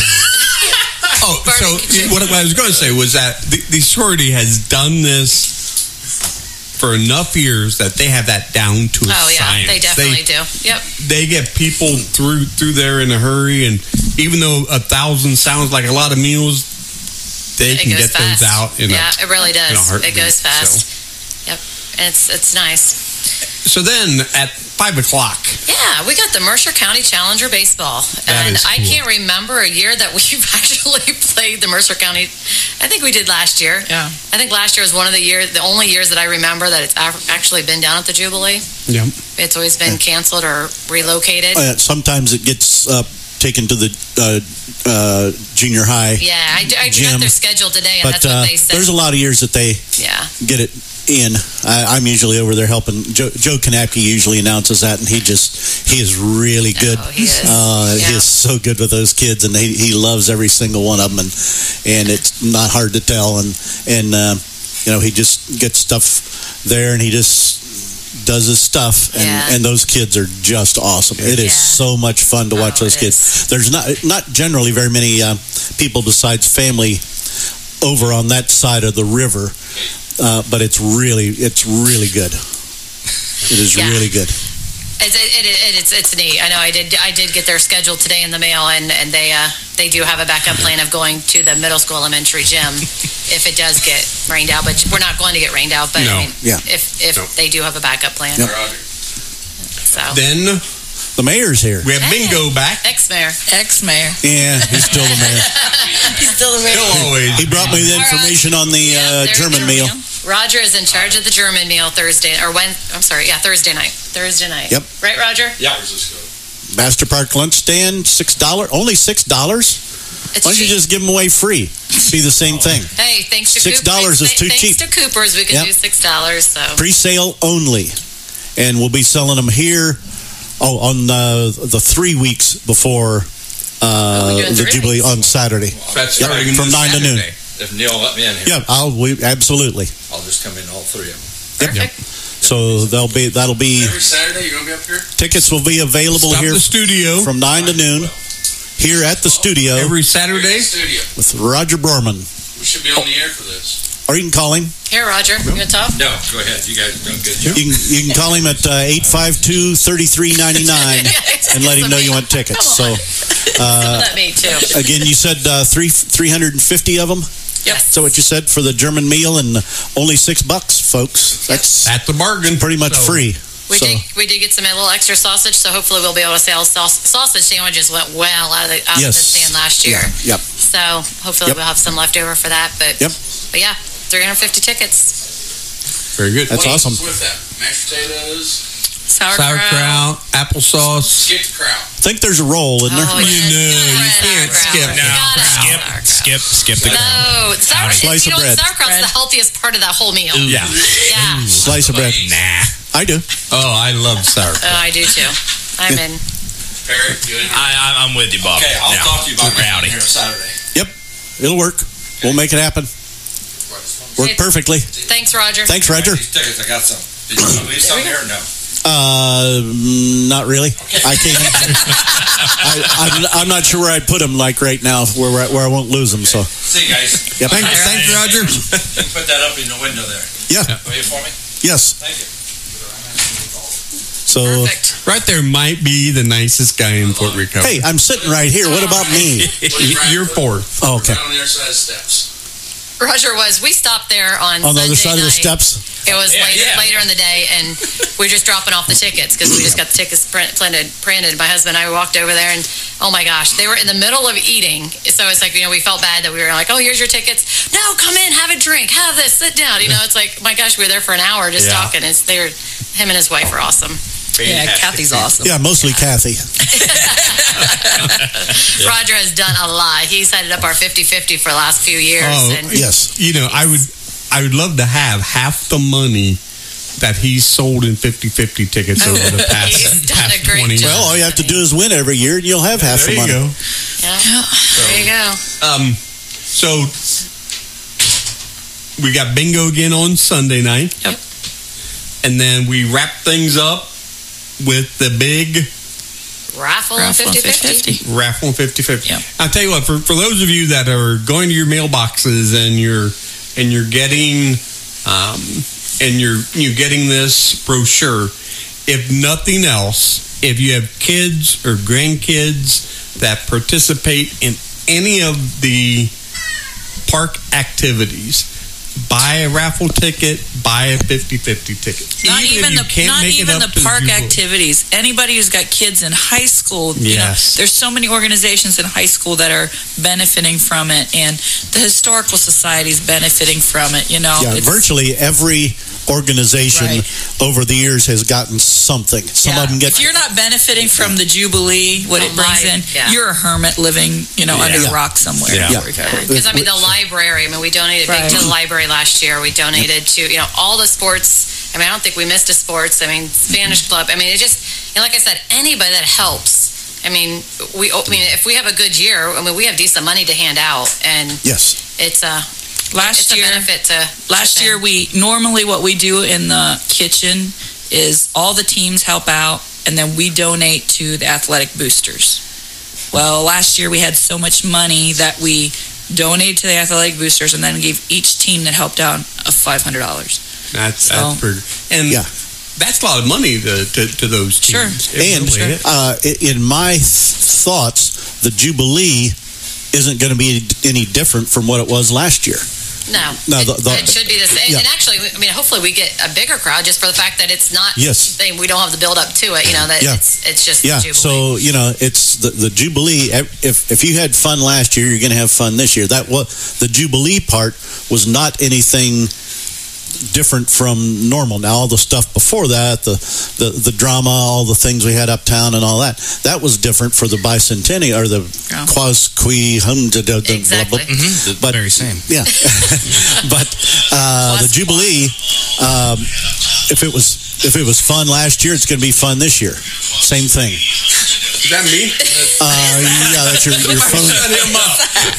Oh, so what I was going to say was that the, the sorority has done this for enough years that they have that down to a Oh yeah, science. they definitely do. Yep. They get people through through there in a hurry, and even though a thousand sounds like a lot of meals, they It can goes get those fast. out in yeah, a it really in a does. heartbeat, It goes fast. so. Yep, and it's it's nice. So then at five o'clock, Yeah, we got the Mercer County Challenger baseball, That and is I cool. can't remember a year that we've actually played the Mercer County. I think we did last year. Yeah. I think last year was one of the year, the only years that I remember that it's ac- actually been down at the Jubilee. yeah, It's always been canceled or relocated. Uh, sometimes it gets uh, taken to the uh, uh, junior high. Yeah, I, I Gym. got their schedule today, and But that's what uh, they said. there's a lot of years that they Yeah. get it in. I, I'm usually over there helping. Joe, Joe Kanapke usually announces that, and he just he is really good. Oh, he is. Uh, He Yeah. is so good with those kids, and he, he loves every single one of them, and and it's not hard to tell. And and uh, you know, he just gets stuff there, and he just does his stuff, and, Yeah. and those kids are just awesome. It is Yeah. so much fun to watch Oh, those it kids. There's not not generally very many uh, people besides family over on that side of the river, uh, but it's really it's really good. It is Yeah. really good. It's, it, it, it's it's neat. I know I did I did get their schedule today in the mail, and, and they uh, they do have a backup plan of going to the middle school elementary gym if it does get rained out. But we're not going to get rained out. But No. I mean, Yeah. if if No. they do have a backup plan, Yep. so then The mayor's here. we have Hey. bingo back. ex-mayor. Ex-mayor. Yeah, he's still the mayor. He's still the mayor. He'll always. He brought me the information on the Yeah, uh, there you German go. meal. Roger is in charge of the German meal Thursday or when I'm sorry, yeah, Thursday night. Thursday night. Yep. Right, Roger? Yeah. Master Park lunch stand, six dollars. Only six dollars. It's Why don't you cheap. just give them away free? Be the same thing. Hey, thanks to Six Cooper- dollars is th- too thanks cheap. to Cooper's, we can Yep. do six dollars. So Pre-sale only, and we'll be selling them here. Oh, on uh, the three weeks before uh, Oh, we're doing the three Jubilee weeks. on Saturday. That's Yep, starting from this nine to noon. Saturday. If Neil let me in here, Yeah, I'll we, absolutely. I'll just come in all three of them. perfect. So they'll be that'll be Every Saturday, you're gonna be up here. tickets will be available Stop here the studio from nine to noon here at the studio every Saturday. Studio. with Roger Borman. We should be on the air for this. Or you can call him. Here, Roger, you gonna talk? No, go ahead. You guys are doing a good You job. can, you can call him at uh, eight five two, three three nine nine and let him know you want tickets. So uh, Let me too. again, you said uh, three three hundred and fifty of them. Yep. Is that what you said for the German meal, and only six bucks, folks? That's That's the bargain. pretty much So- free. We So did we did get some a little extra sausage, so hopefully we'll be able to sell saus- sausage sandwiches. Went well out of the out Yes. of the stand last year. Yep. So hopefully Yep. we'll have some left over for that. But Yep. but yeah, three hundred fifty tickets. Very good. That's What else awesome. is with that? Mashed potatoes, Sauerkraut. Sauerkraut, applesauce. skip kraut. I think there's a roll in there. Oh, You yes, know, you yes, can't sauerkraut. skip You now. gotta have Skip, sauerkraut. skip, skip the No, sauerkraut. Slice You of know, bread. sauerkraut's the healthiest part of that whole meal. Yeah. Yeah. Slice of bread. Nah. I do. Oh, I love Oh, sauerkraut. I do too. I'm in. Perry, you in here? I, I, I'm with you, Bob. Okay, I'll Now, talk to you about Rowdy. getting here Saturday. Yep. It'll work. We'll make it happen. Work Hey. perfectly. Thanks, Roger. Thanks, Roger. These tickets, I got some. Did you want to leave some here or no? Uh, mm, not really. I can't. I, I'm, I'm not sure where I'd put them. Like right now, where where I won't lose them. So. See you guys. Yep. Thanks, thanks, Roger. You can put that up in the window there. Yeah. Will you for me? Yes. Thank you. So. Perfect. Right there might be the nicest guy in Fort Recovery. Hey, I'm sitting right here. What about me? You're fourth. Oh, okay. Right on the other side of the steps. Roger was, we stopped there on On the other Sunday side of the night. steps? It was Yeah, later, yeah. later in the day, and we were just dropping off the tickets because we just got the tickets print, printed. printed. My husband and I walked over there, and oh my gosh, they were in the middle of eating. So it's like, you know, we felt bad that we were like, oh, here's your tickets. No, come in, have a drink, have this, sit down. You know, it's like, my gosh, we were there for an hour just Yeah. talking. It's, they were, him and his wife were awesome. Yeah, Kathy's awesome. Yeah, mostly Kathy. Roger has done a lot. He's headed up our fifty-fifty for the last few years. Oh, and Yes. You know, I would, I would love to have half the money that he's sold in fifty-fifty tickets over the past, He's done past a great twenty. job. Well, all you have to do is win every year, and you'll have half There the you money. go. Yeah. There you go. Um, so we got bingo again on Sunday night. Yep. And then we wrap things up with the big Raffle on Raffle on fifty-fifty. fifty-fifty. raffle on fifty-fifty. Yeah. I'll tell you what, for, for those of you that are going to your mailboxes and you're and you're getting um, and you're you're getting this brochure, if nothing else, if you have kids or grandkids that participate in any of the park activities, buy a raffle ticket, buy a fifty-fifty ticket. Not if even you the can't not make it even up the to park Jubilee. activities. Anybody who's got kids in high school, you know, Yes. there's so many organizations in high school that are benefiting from it, and the historical society is benefiting from it. You know, Yeah, It's- virtually every organization Right. over the years has gotten something. Some yeah. of them get If you're not benefiting from the Jubilee, what it The brings li- in, yeah. you're a hermit living, you know, under Yeah. a rock somewhere. Yeah. Yeah. Because I mean, the library. I mean, we donated big Right. to the library last year. We donated to you know all the sports. I mean, I don't think we missed a sports. I mean, Spanish club. I mean, it just and like I said, anybody that helps. I mean, we. I mean, if we have a good year, I mean, we have decent money to hand out, and Yes. it's a Last it's a year, benefit to Last chip year, in. we normally what we do in the kitchen is all the teams help out, and then we donate to the athletic boosters. Well, last year we had so much money that we donated to the athletic boosters, and then gave each team that helped out a five hundred dollars. That's, So- that's pretty. And Yeah. that's a lot of money to, to, to those Sure. teams. It And really is. uh, i- in my th- thoughts, the Jubilee isn't going to be any different from what it was last year. No, No, it, the- the- it should be the same. yeah. And actually, I mean, hopefully we get a bigger crowd just for the fact that it's not. Yes. They, we don't have the build up to it. You know that Yeah. it's it's just Yeah, Jubilee. so you know it's the, the Jubilee. If if you had fun last year, you're going to have fun this year. That was the Jubilee part was not anything different from normal. Now all the stuff before that, the the, the drama, all the things we had uptown and all that, that was different for the bicentennial or the Yeah. Quasqui hum da- da- da- Exactly. blah, blah. The But- very same. Yeah, but uh, the Jubilee, um, if it was if it was fun last year, it's going to be fun this year. Same thing. Is that me? Uh, yeah, that's your, your phone. Shut him up.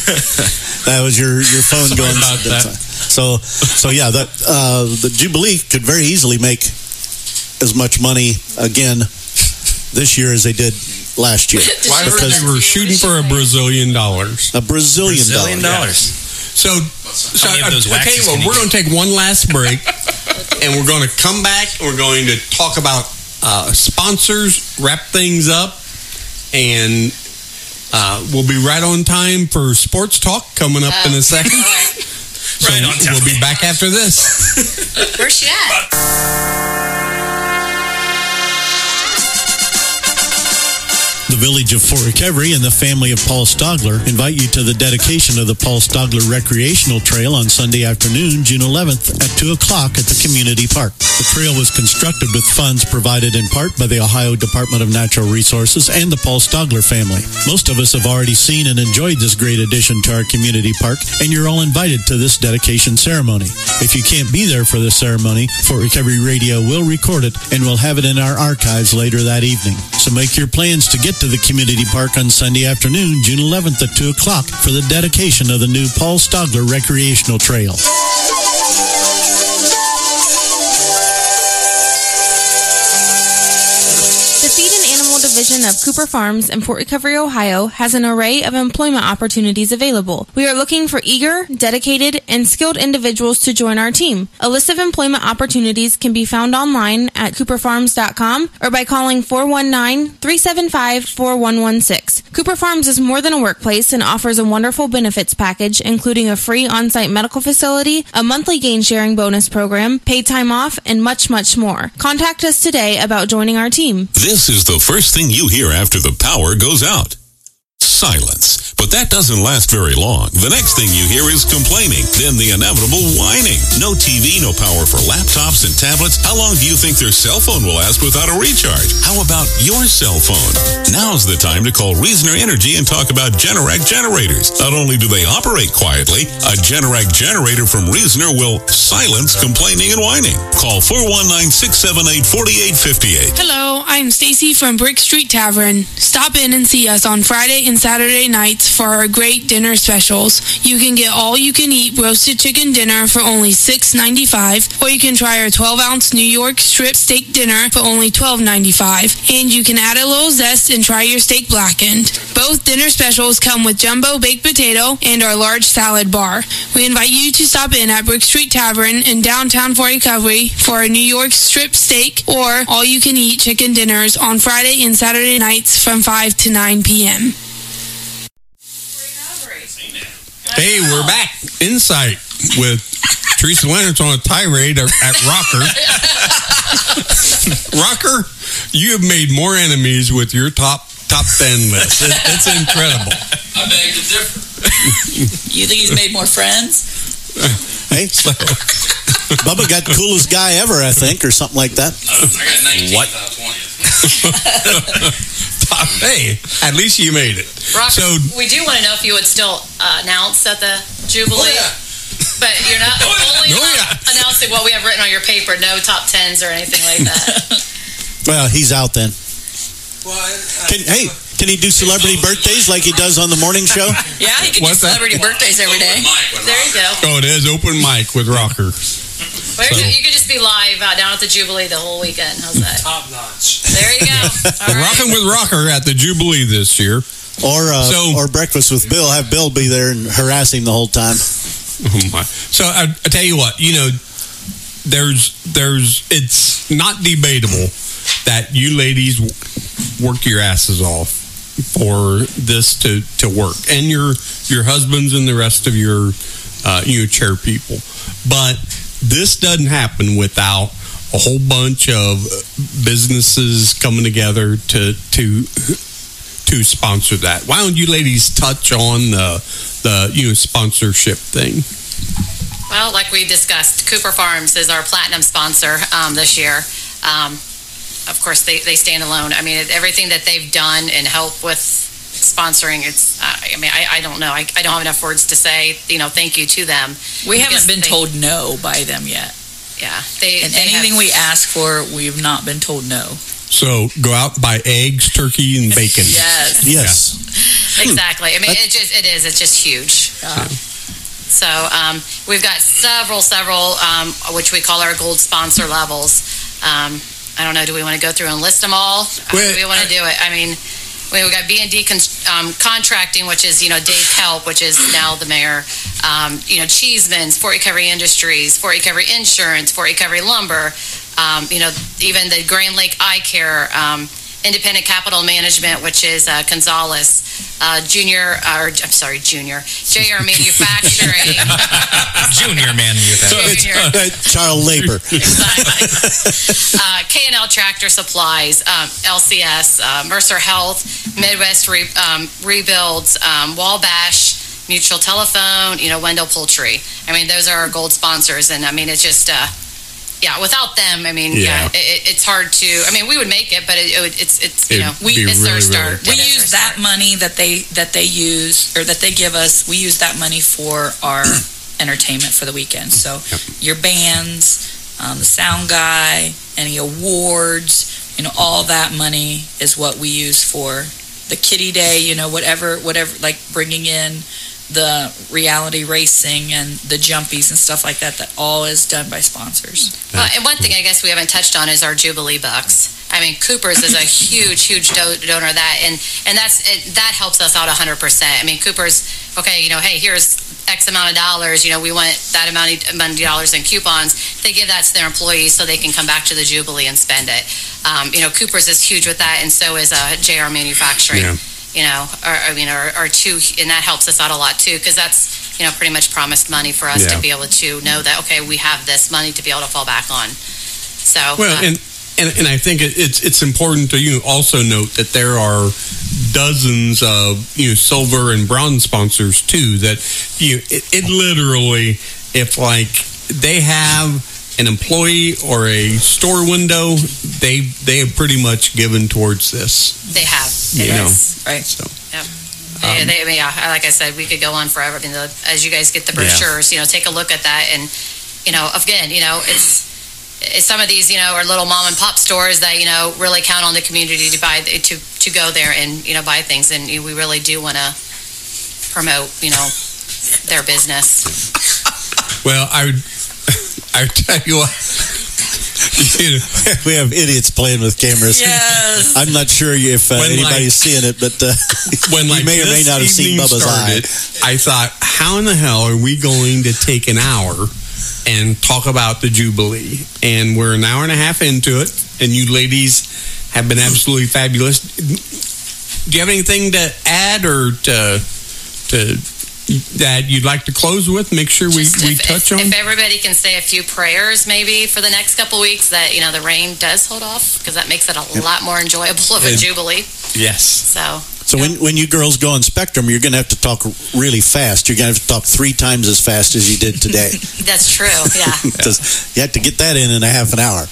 That was your, your phone Sorry going. about that. So so yeah, that uh, the Jubilee could very easily make as much money again this year as they did last year. Well, I heard Because they were shooting for a Brazilian dollars. a Brazilian, Brazilian dollar. dollars. So, so many of I, those I tell waxes you can what, you we're get? going to take one last break, and we're going to come back. And we're going to talk about uh, sponsors, wrap things up, and uh, we'll be right on time for sports talk coming up in a second. So Right on time. we'll be back after this. Where's she at? The Village of Fort Recovery and the family of Paul Stogler invite you to the dedication of the Paul Stogler Recreational Trail on Sunday afternoon, June eleventh at two o'clock at the community park. The trail was constructed with funds provided in part by the Ohio Department of Natural Resources and the Paul Stogler family. Most of us have already seen and enjoyed this great addition to our community park, and you're all invited to this dedication ceremony. If you can't be there for the ceremony, Fort Recovery Radio will record it and we'll have it in our archives later that evening. So make your plans to get to the community park on Sunday afternoon, June eleventh at two o'clock for the dedication of the new Paul Stogler Recreational Trail. The Feed an Animal division of Cooper Farms in Port Recovery, Ohio, has an array of employment opportunities available. We are looking for eager, dedicated, and skilled individuals to join our team. A list of employment opportunities can be found online at cooper farms dot com or by calling four one nine, three seven five, four one one six. Cooper Farms is more than a workplace and offers a wonderful benefits package, including a free on-site medical facility, a monthly gain-sharing bonus program, paid time off, and much, much more. Contact us today about joining our team. This is the first thing you hear after the power goes out. Silence. But that doesn't last very long. The next thing you hear is complaining, then the inevitable whining. No T V, no power for laptops and tablets. How long do you think their cell phone will last without a recharge? How about your cell phone? Now's the time to call Reasoner Energy and talk about Generac generators. Not only do they operate quietly, a Generac generator from Reasoner will silence complaining and whining. Call four one nine, six seven eight, four eight five eight. Hello, I'm Stacy from Brick Street Tavern. Stop in and see us on Friday and Saturday nights for our great dinner specials. You can get all-you-can-eat roasted chicken dinner for only six ninety-five, or you can try our twelve-ounce New York strip steak dinner for only twelve ninety-five, and you can add a little zest and try your steak blackened. Both dinner specials come with jumbo baked potato and our large salad bar. We invite you to stop in at Brick Street Tavern in downtown Fort Recovery for a New York strip steak or all-you-can-eat chicken dinners on Friday and Saturday nights from five to nine p.m. Hey, we're back. Insight with Teresa Leonard's on a tirade at Rocker. Rocker, you have made more enemies with your top top ten list. It, it's incredible. I beg to differ. You think he's made more friends? Hey, Bubba got coolest guy ever, I think, or something like that. I got nineteenth What? out of twentieth. Hey, at least you made it. Rocker, So, we do want to know if you would still uh, announce at the Jubilee. Oh, yeah. But you're not only Oh, uh, yeah. announcing what we have written on your paper, no top tens or anything like that. Well, he's out then. Well, I, I, Can, hey, can he do celebrity birthdays like he does on the morning show? Yeah, he can What's do that? celebrity birthdays every day. There you go. oh, it is open mic with Rocker. Well, So- you could just be live uh, down at the Jubilee the whole weekend. How's that? top notch. There you go. All right. Rocking with Rocker at the Jubilee this year. Or uh, So- or breakfast with Bill. Have Bill be there and harass him the whole time. Oh my! So I, I tell you what, you know, there's there's it's not debatable that you ladies work your asses off for this to, to work, and your your husbands and the rest of your uh, you know, chair people. But this doesn't happen without a whole bunch of businesses coming together to to to sponsor that. Why don't you ladies touch on the the you know sponsorship thing? Well, like we discussed, Cooper Farms is our platinum sponsor um, this year. Um, of course, they, they stand alone. I mean, everything that they've done and help with sponsoring, it's, uh, I mean, I, I don't know. I, I don't have enough words to say, you know, thank you to them. We haven't Because been they- told no by them yet. Yeah. They, And they anything have- we ask for, we've not been told no. So go out and buy eggs, turkey, and bacon. Yes. Yes. Exactly. I mean, it just, it is. It's just huge. Yeah. So um, we've got several, several, um, which we call our gold sponsor levels. Um, I don't know. Do we want to go through and list them all? How Well, do we want to do it? I mean, we've got B and D con- um, contracting, which is, you know, Dave Kelp, which is now the mayor. Um, you know, Cheeseman's, Fort Recovery Industries, Fort Recovery Insurance, Fort Recovery Lumber. Um, you know, even the Grand Lake Eye Care, um, Independent Capital Management, which is uh, Gonzalez, uh, Junior, or I'm sorry, Junior, J R Manufacturing. Junior So manufacturing. it's uh, child labor. Exactly. uh, K and L Tractor Supplies, um, L C S, uh, Mercer Health, Midwest Re- um, Rebuilds, um, Wabash, Mutual Telephone, you know, Wendell Poultry. I mean, those are our gold sponsors, and I mean, it's just, uh, yeah, without them, I mean, yeah, Yeah. it, it's hard to. I mean, we would make it, but it, it would, it's, it's, you It'd know, be it's their really, start. really We It is use their that start. money that they that they use or that they give us. We use that money for our entertainment for the weekend. So Yep. your bands, um, the sound guy, any awards, you know, all that money is what we use for the kitty day. You know, whatever, whatever, like bringing in the reality racing and the jumpies and stuff like that, that all is done by sponsors. Well, and one thing I guess we haven't touched on is our Jubilee Bucks. I mean, Cooper's is a huge, huge do- donor of that, and and that's it, that helps us out one hundred percent. I mean, Cooper's, okay, you know, hey, here's X amount of dollars, you know, we want that amount of, amount of dollars in coupons. They give that to their employees so they can come back to the Jubilee and spend it. Um, you know, Cooper's is huge with that, and so is uh, J R Manufacturing. Yeah. You know, or, I mean, or, or two, and that helps us out a lot too, because that's, you know, pretty much promised money for us yeah. to be able to know that, okay, we have this money to be able to fall back on. So, well, uh, and, and and I think it's it's important to you also note that there are dozens of, you know, silver and bronze sponsors too. That you, it, it literally, if like they have an employee or a store window, they they have pretty much given towards this. They have. You it know, is. right? So. Yep. Um, they, I mean, yeah, like I said, we could go on forever. I mean, the, as you guys get the brochures, yeah. you know, take a look at that, and you know, again, you know, it's, it's some of these, you know, are little mom and pop stores that, you know, really count on the community to buy to to go there and, you know, buy things, and you know, we really do want to promote, you know, their business. Well, I would, I would tell you what. You know, we have idiots playing with cameras. Yes. I'm not sure if uh, anybody's like, seeing it, but uh, when like you may or may not have seen Bubba's started, eye. I thought, how in the hell are we going to take an hour and talk about the Jubilee? And we're an hour and a half into it, and you ladies have been absolutely fabulous. Do you have anything to add or to to that you'd like to close with? Make sure we, we if, touch if, on. If everybody can say a few prayers, maybe for the next couple of weeks, that, you know, the rain does hold off, because that makes it a yep. lot more enjoyable of a it, Jubilee. Yes. So. So when, when you girls go on Spectrum, you're going to have to talk really fast. You're going to have to talk three times as fast as you did today. That's true, yeah. You have to get that in in a half an hour.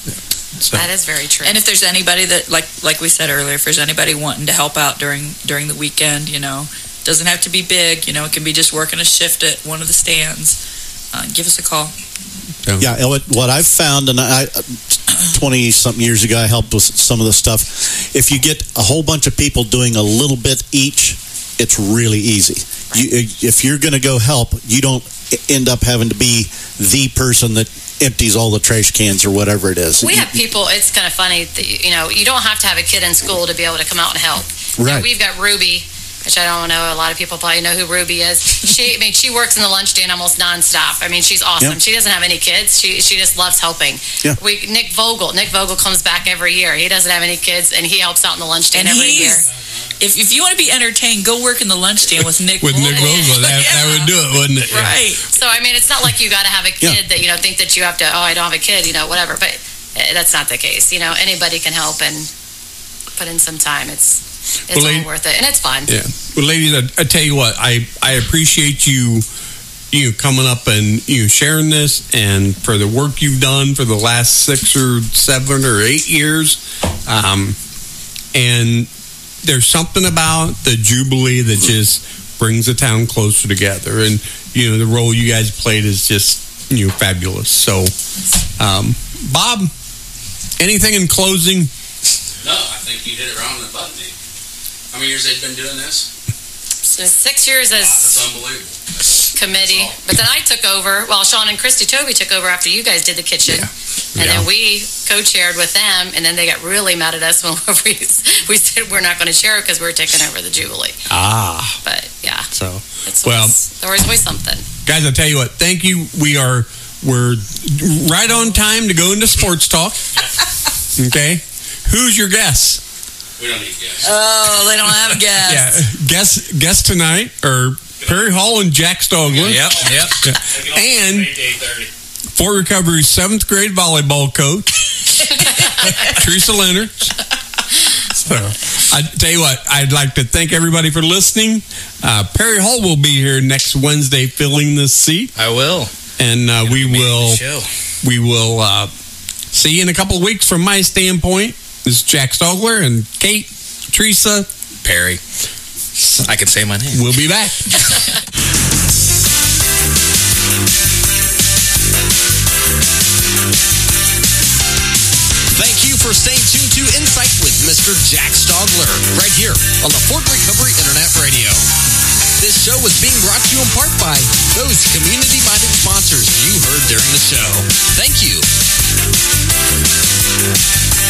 So. That is very true. And if there's anybody that, like like we said earlier, if there's anybody wanting to help out during during the weekend, you know, doesn't have to be big. You know, it can be just working a shift at one of the stands. Uh, give us a call. Yeah, what, what I've found, and I twenty-something years ago, I helped with some of the stuff. If you get a whole bunch of people doing a little bit each, it's really easy. Right. You, if you're going to go help, you don't end up having to be the person that empties all the trash cans or whatever it is. We have people, it's kind of funny, that, you know, you don't have to have a kid in school to be able to come out and help. Right. You know, we've got Ruby, which I don't know, a lot of people probably know who Ruby is. She, I mean, she works in the lunch stand almost nonstop. I mean, she's awesome. Yep. She doesn't have any kids. She she just loves helping. Yeah. We Nick Vogel. Nick Vogel comes back every year. He doesn't have any kids, and he helps out in the lunch stand and every year. If if you want to be entertained, go work in the lunch stand with Nick with Vogel. Nick Vogel. That, yeah. that would do it, wouldn't it? Yeah. Right. So, I mean, it's not like you got to have a kid yeah. that, you know, think that you have to, oh, I don't have a kid, you know, whatever. But that's not the case. You know, anybody can help and put in some time. It's It's well, all lady, worth it, and it's fun. Yeah. Well, ladies, I, I tell you what, I, I appreciate you you coming up and you sharing this, and for the work you've done for the last six or seven or eight years. Um, and there's something about the Jubilee that just brings the town closer together, and you know the role you guys played is just you know fabulous. So, um, Bob, anything in closing? No, I think you hit it right on the button. How many years they've been doing this? So six years as wow, that's unbelievable. That's, committee. that's but then I took over, well, Sean and Christy Toby took over after you guys did the kitchen. Yeah. And yeah. then we co-chaired with them, and then they got really mad at us when we, we said we're not going to share it because we we're taking over the Jubilee. Ah. But, yeah. So, it's well. Always, there was always something. Guys, I'll tell you what, thank you. We are, we're right on time to go into sports talk. Okay. Who's your guest? We don't need guests. Oh, they don't have guests. Yeah, guests guests tonight are Perry Hall and Jack Stogler. Yep, yep. Yeah. And Fort Recovery's seventh grade volleyball coach, Teresa Leonard. So, I tell you what, I'd like to thank everybody for listening. Uh, Perry Hall will be here next Wednesday filling this seat. I will. And uh, we will we will uh, see you in a couple of weeks from my standpoint. This is Jack Stogler and Kate, Teresa, Perry. I can say my name. We'll be back. Thank you for staying tuned to Insight with Mister Jack Stogler, right here on the Fort Recovery Internet Radio. This show was being brought to you in part by those community-minded sponsors you heard during the show. Thank you.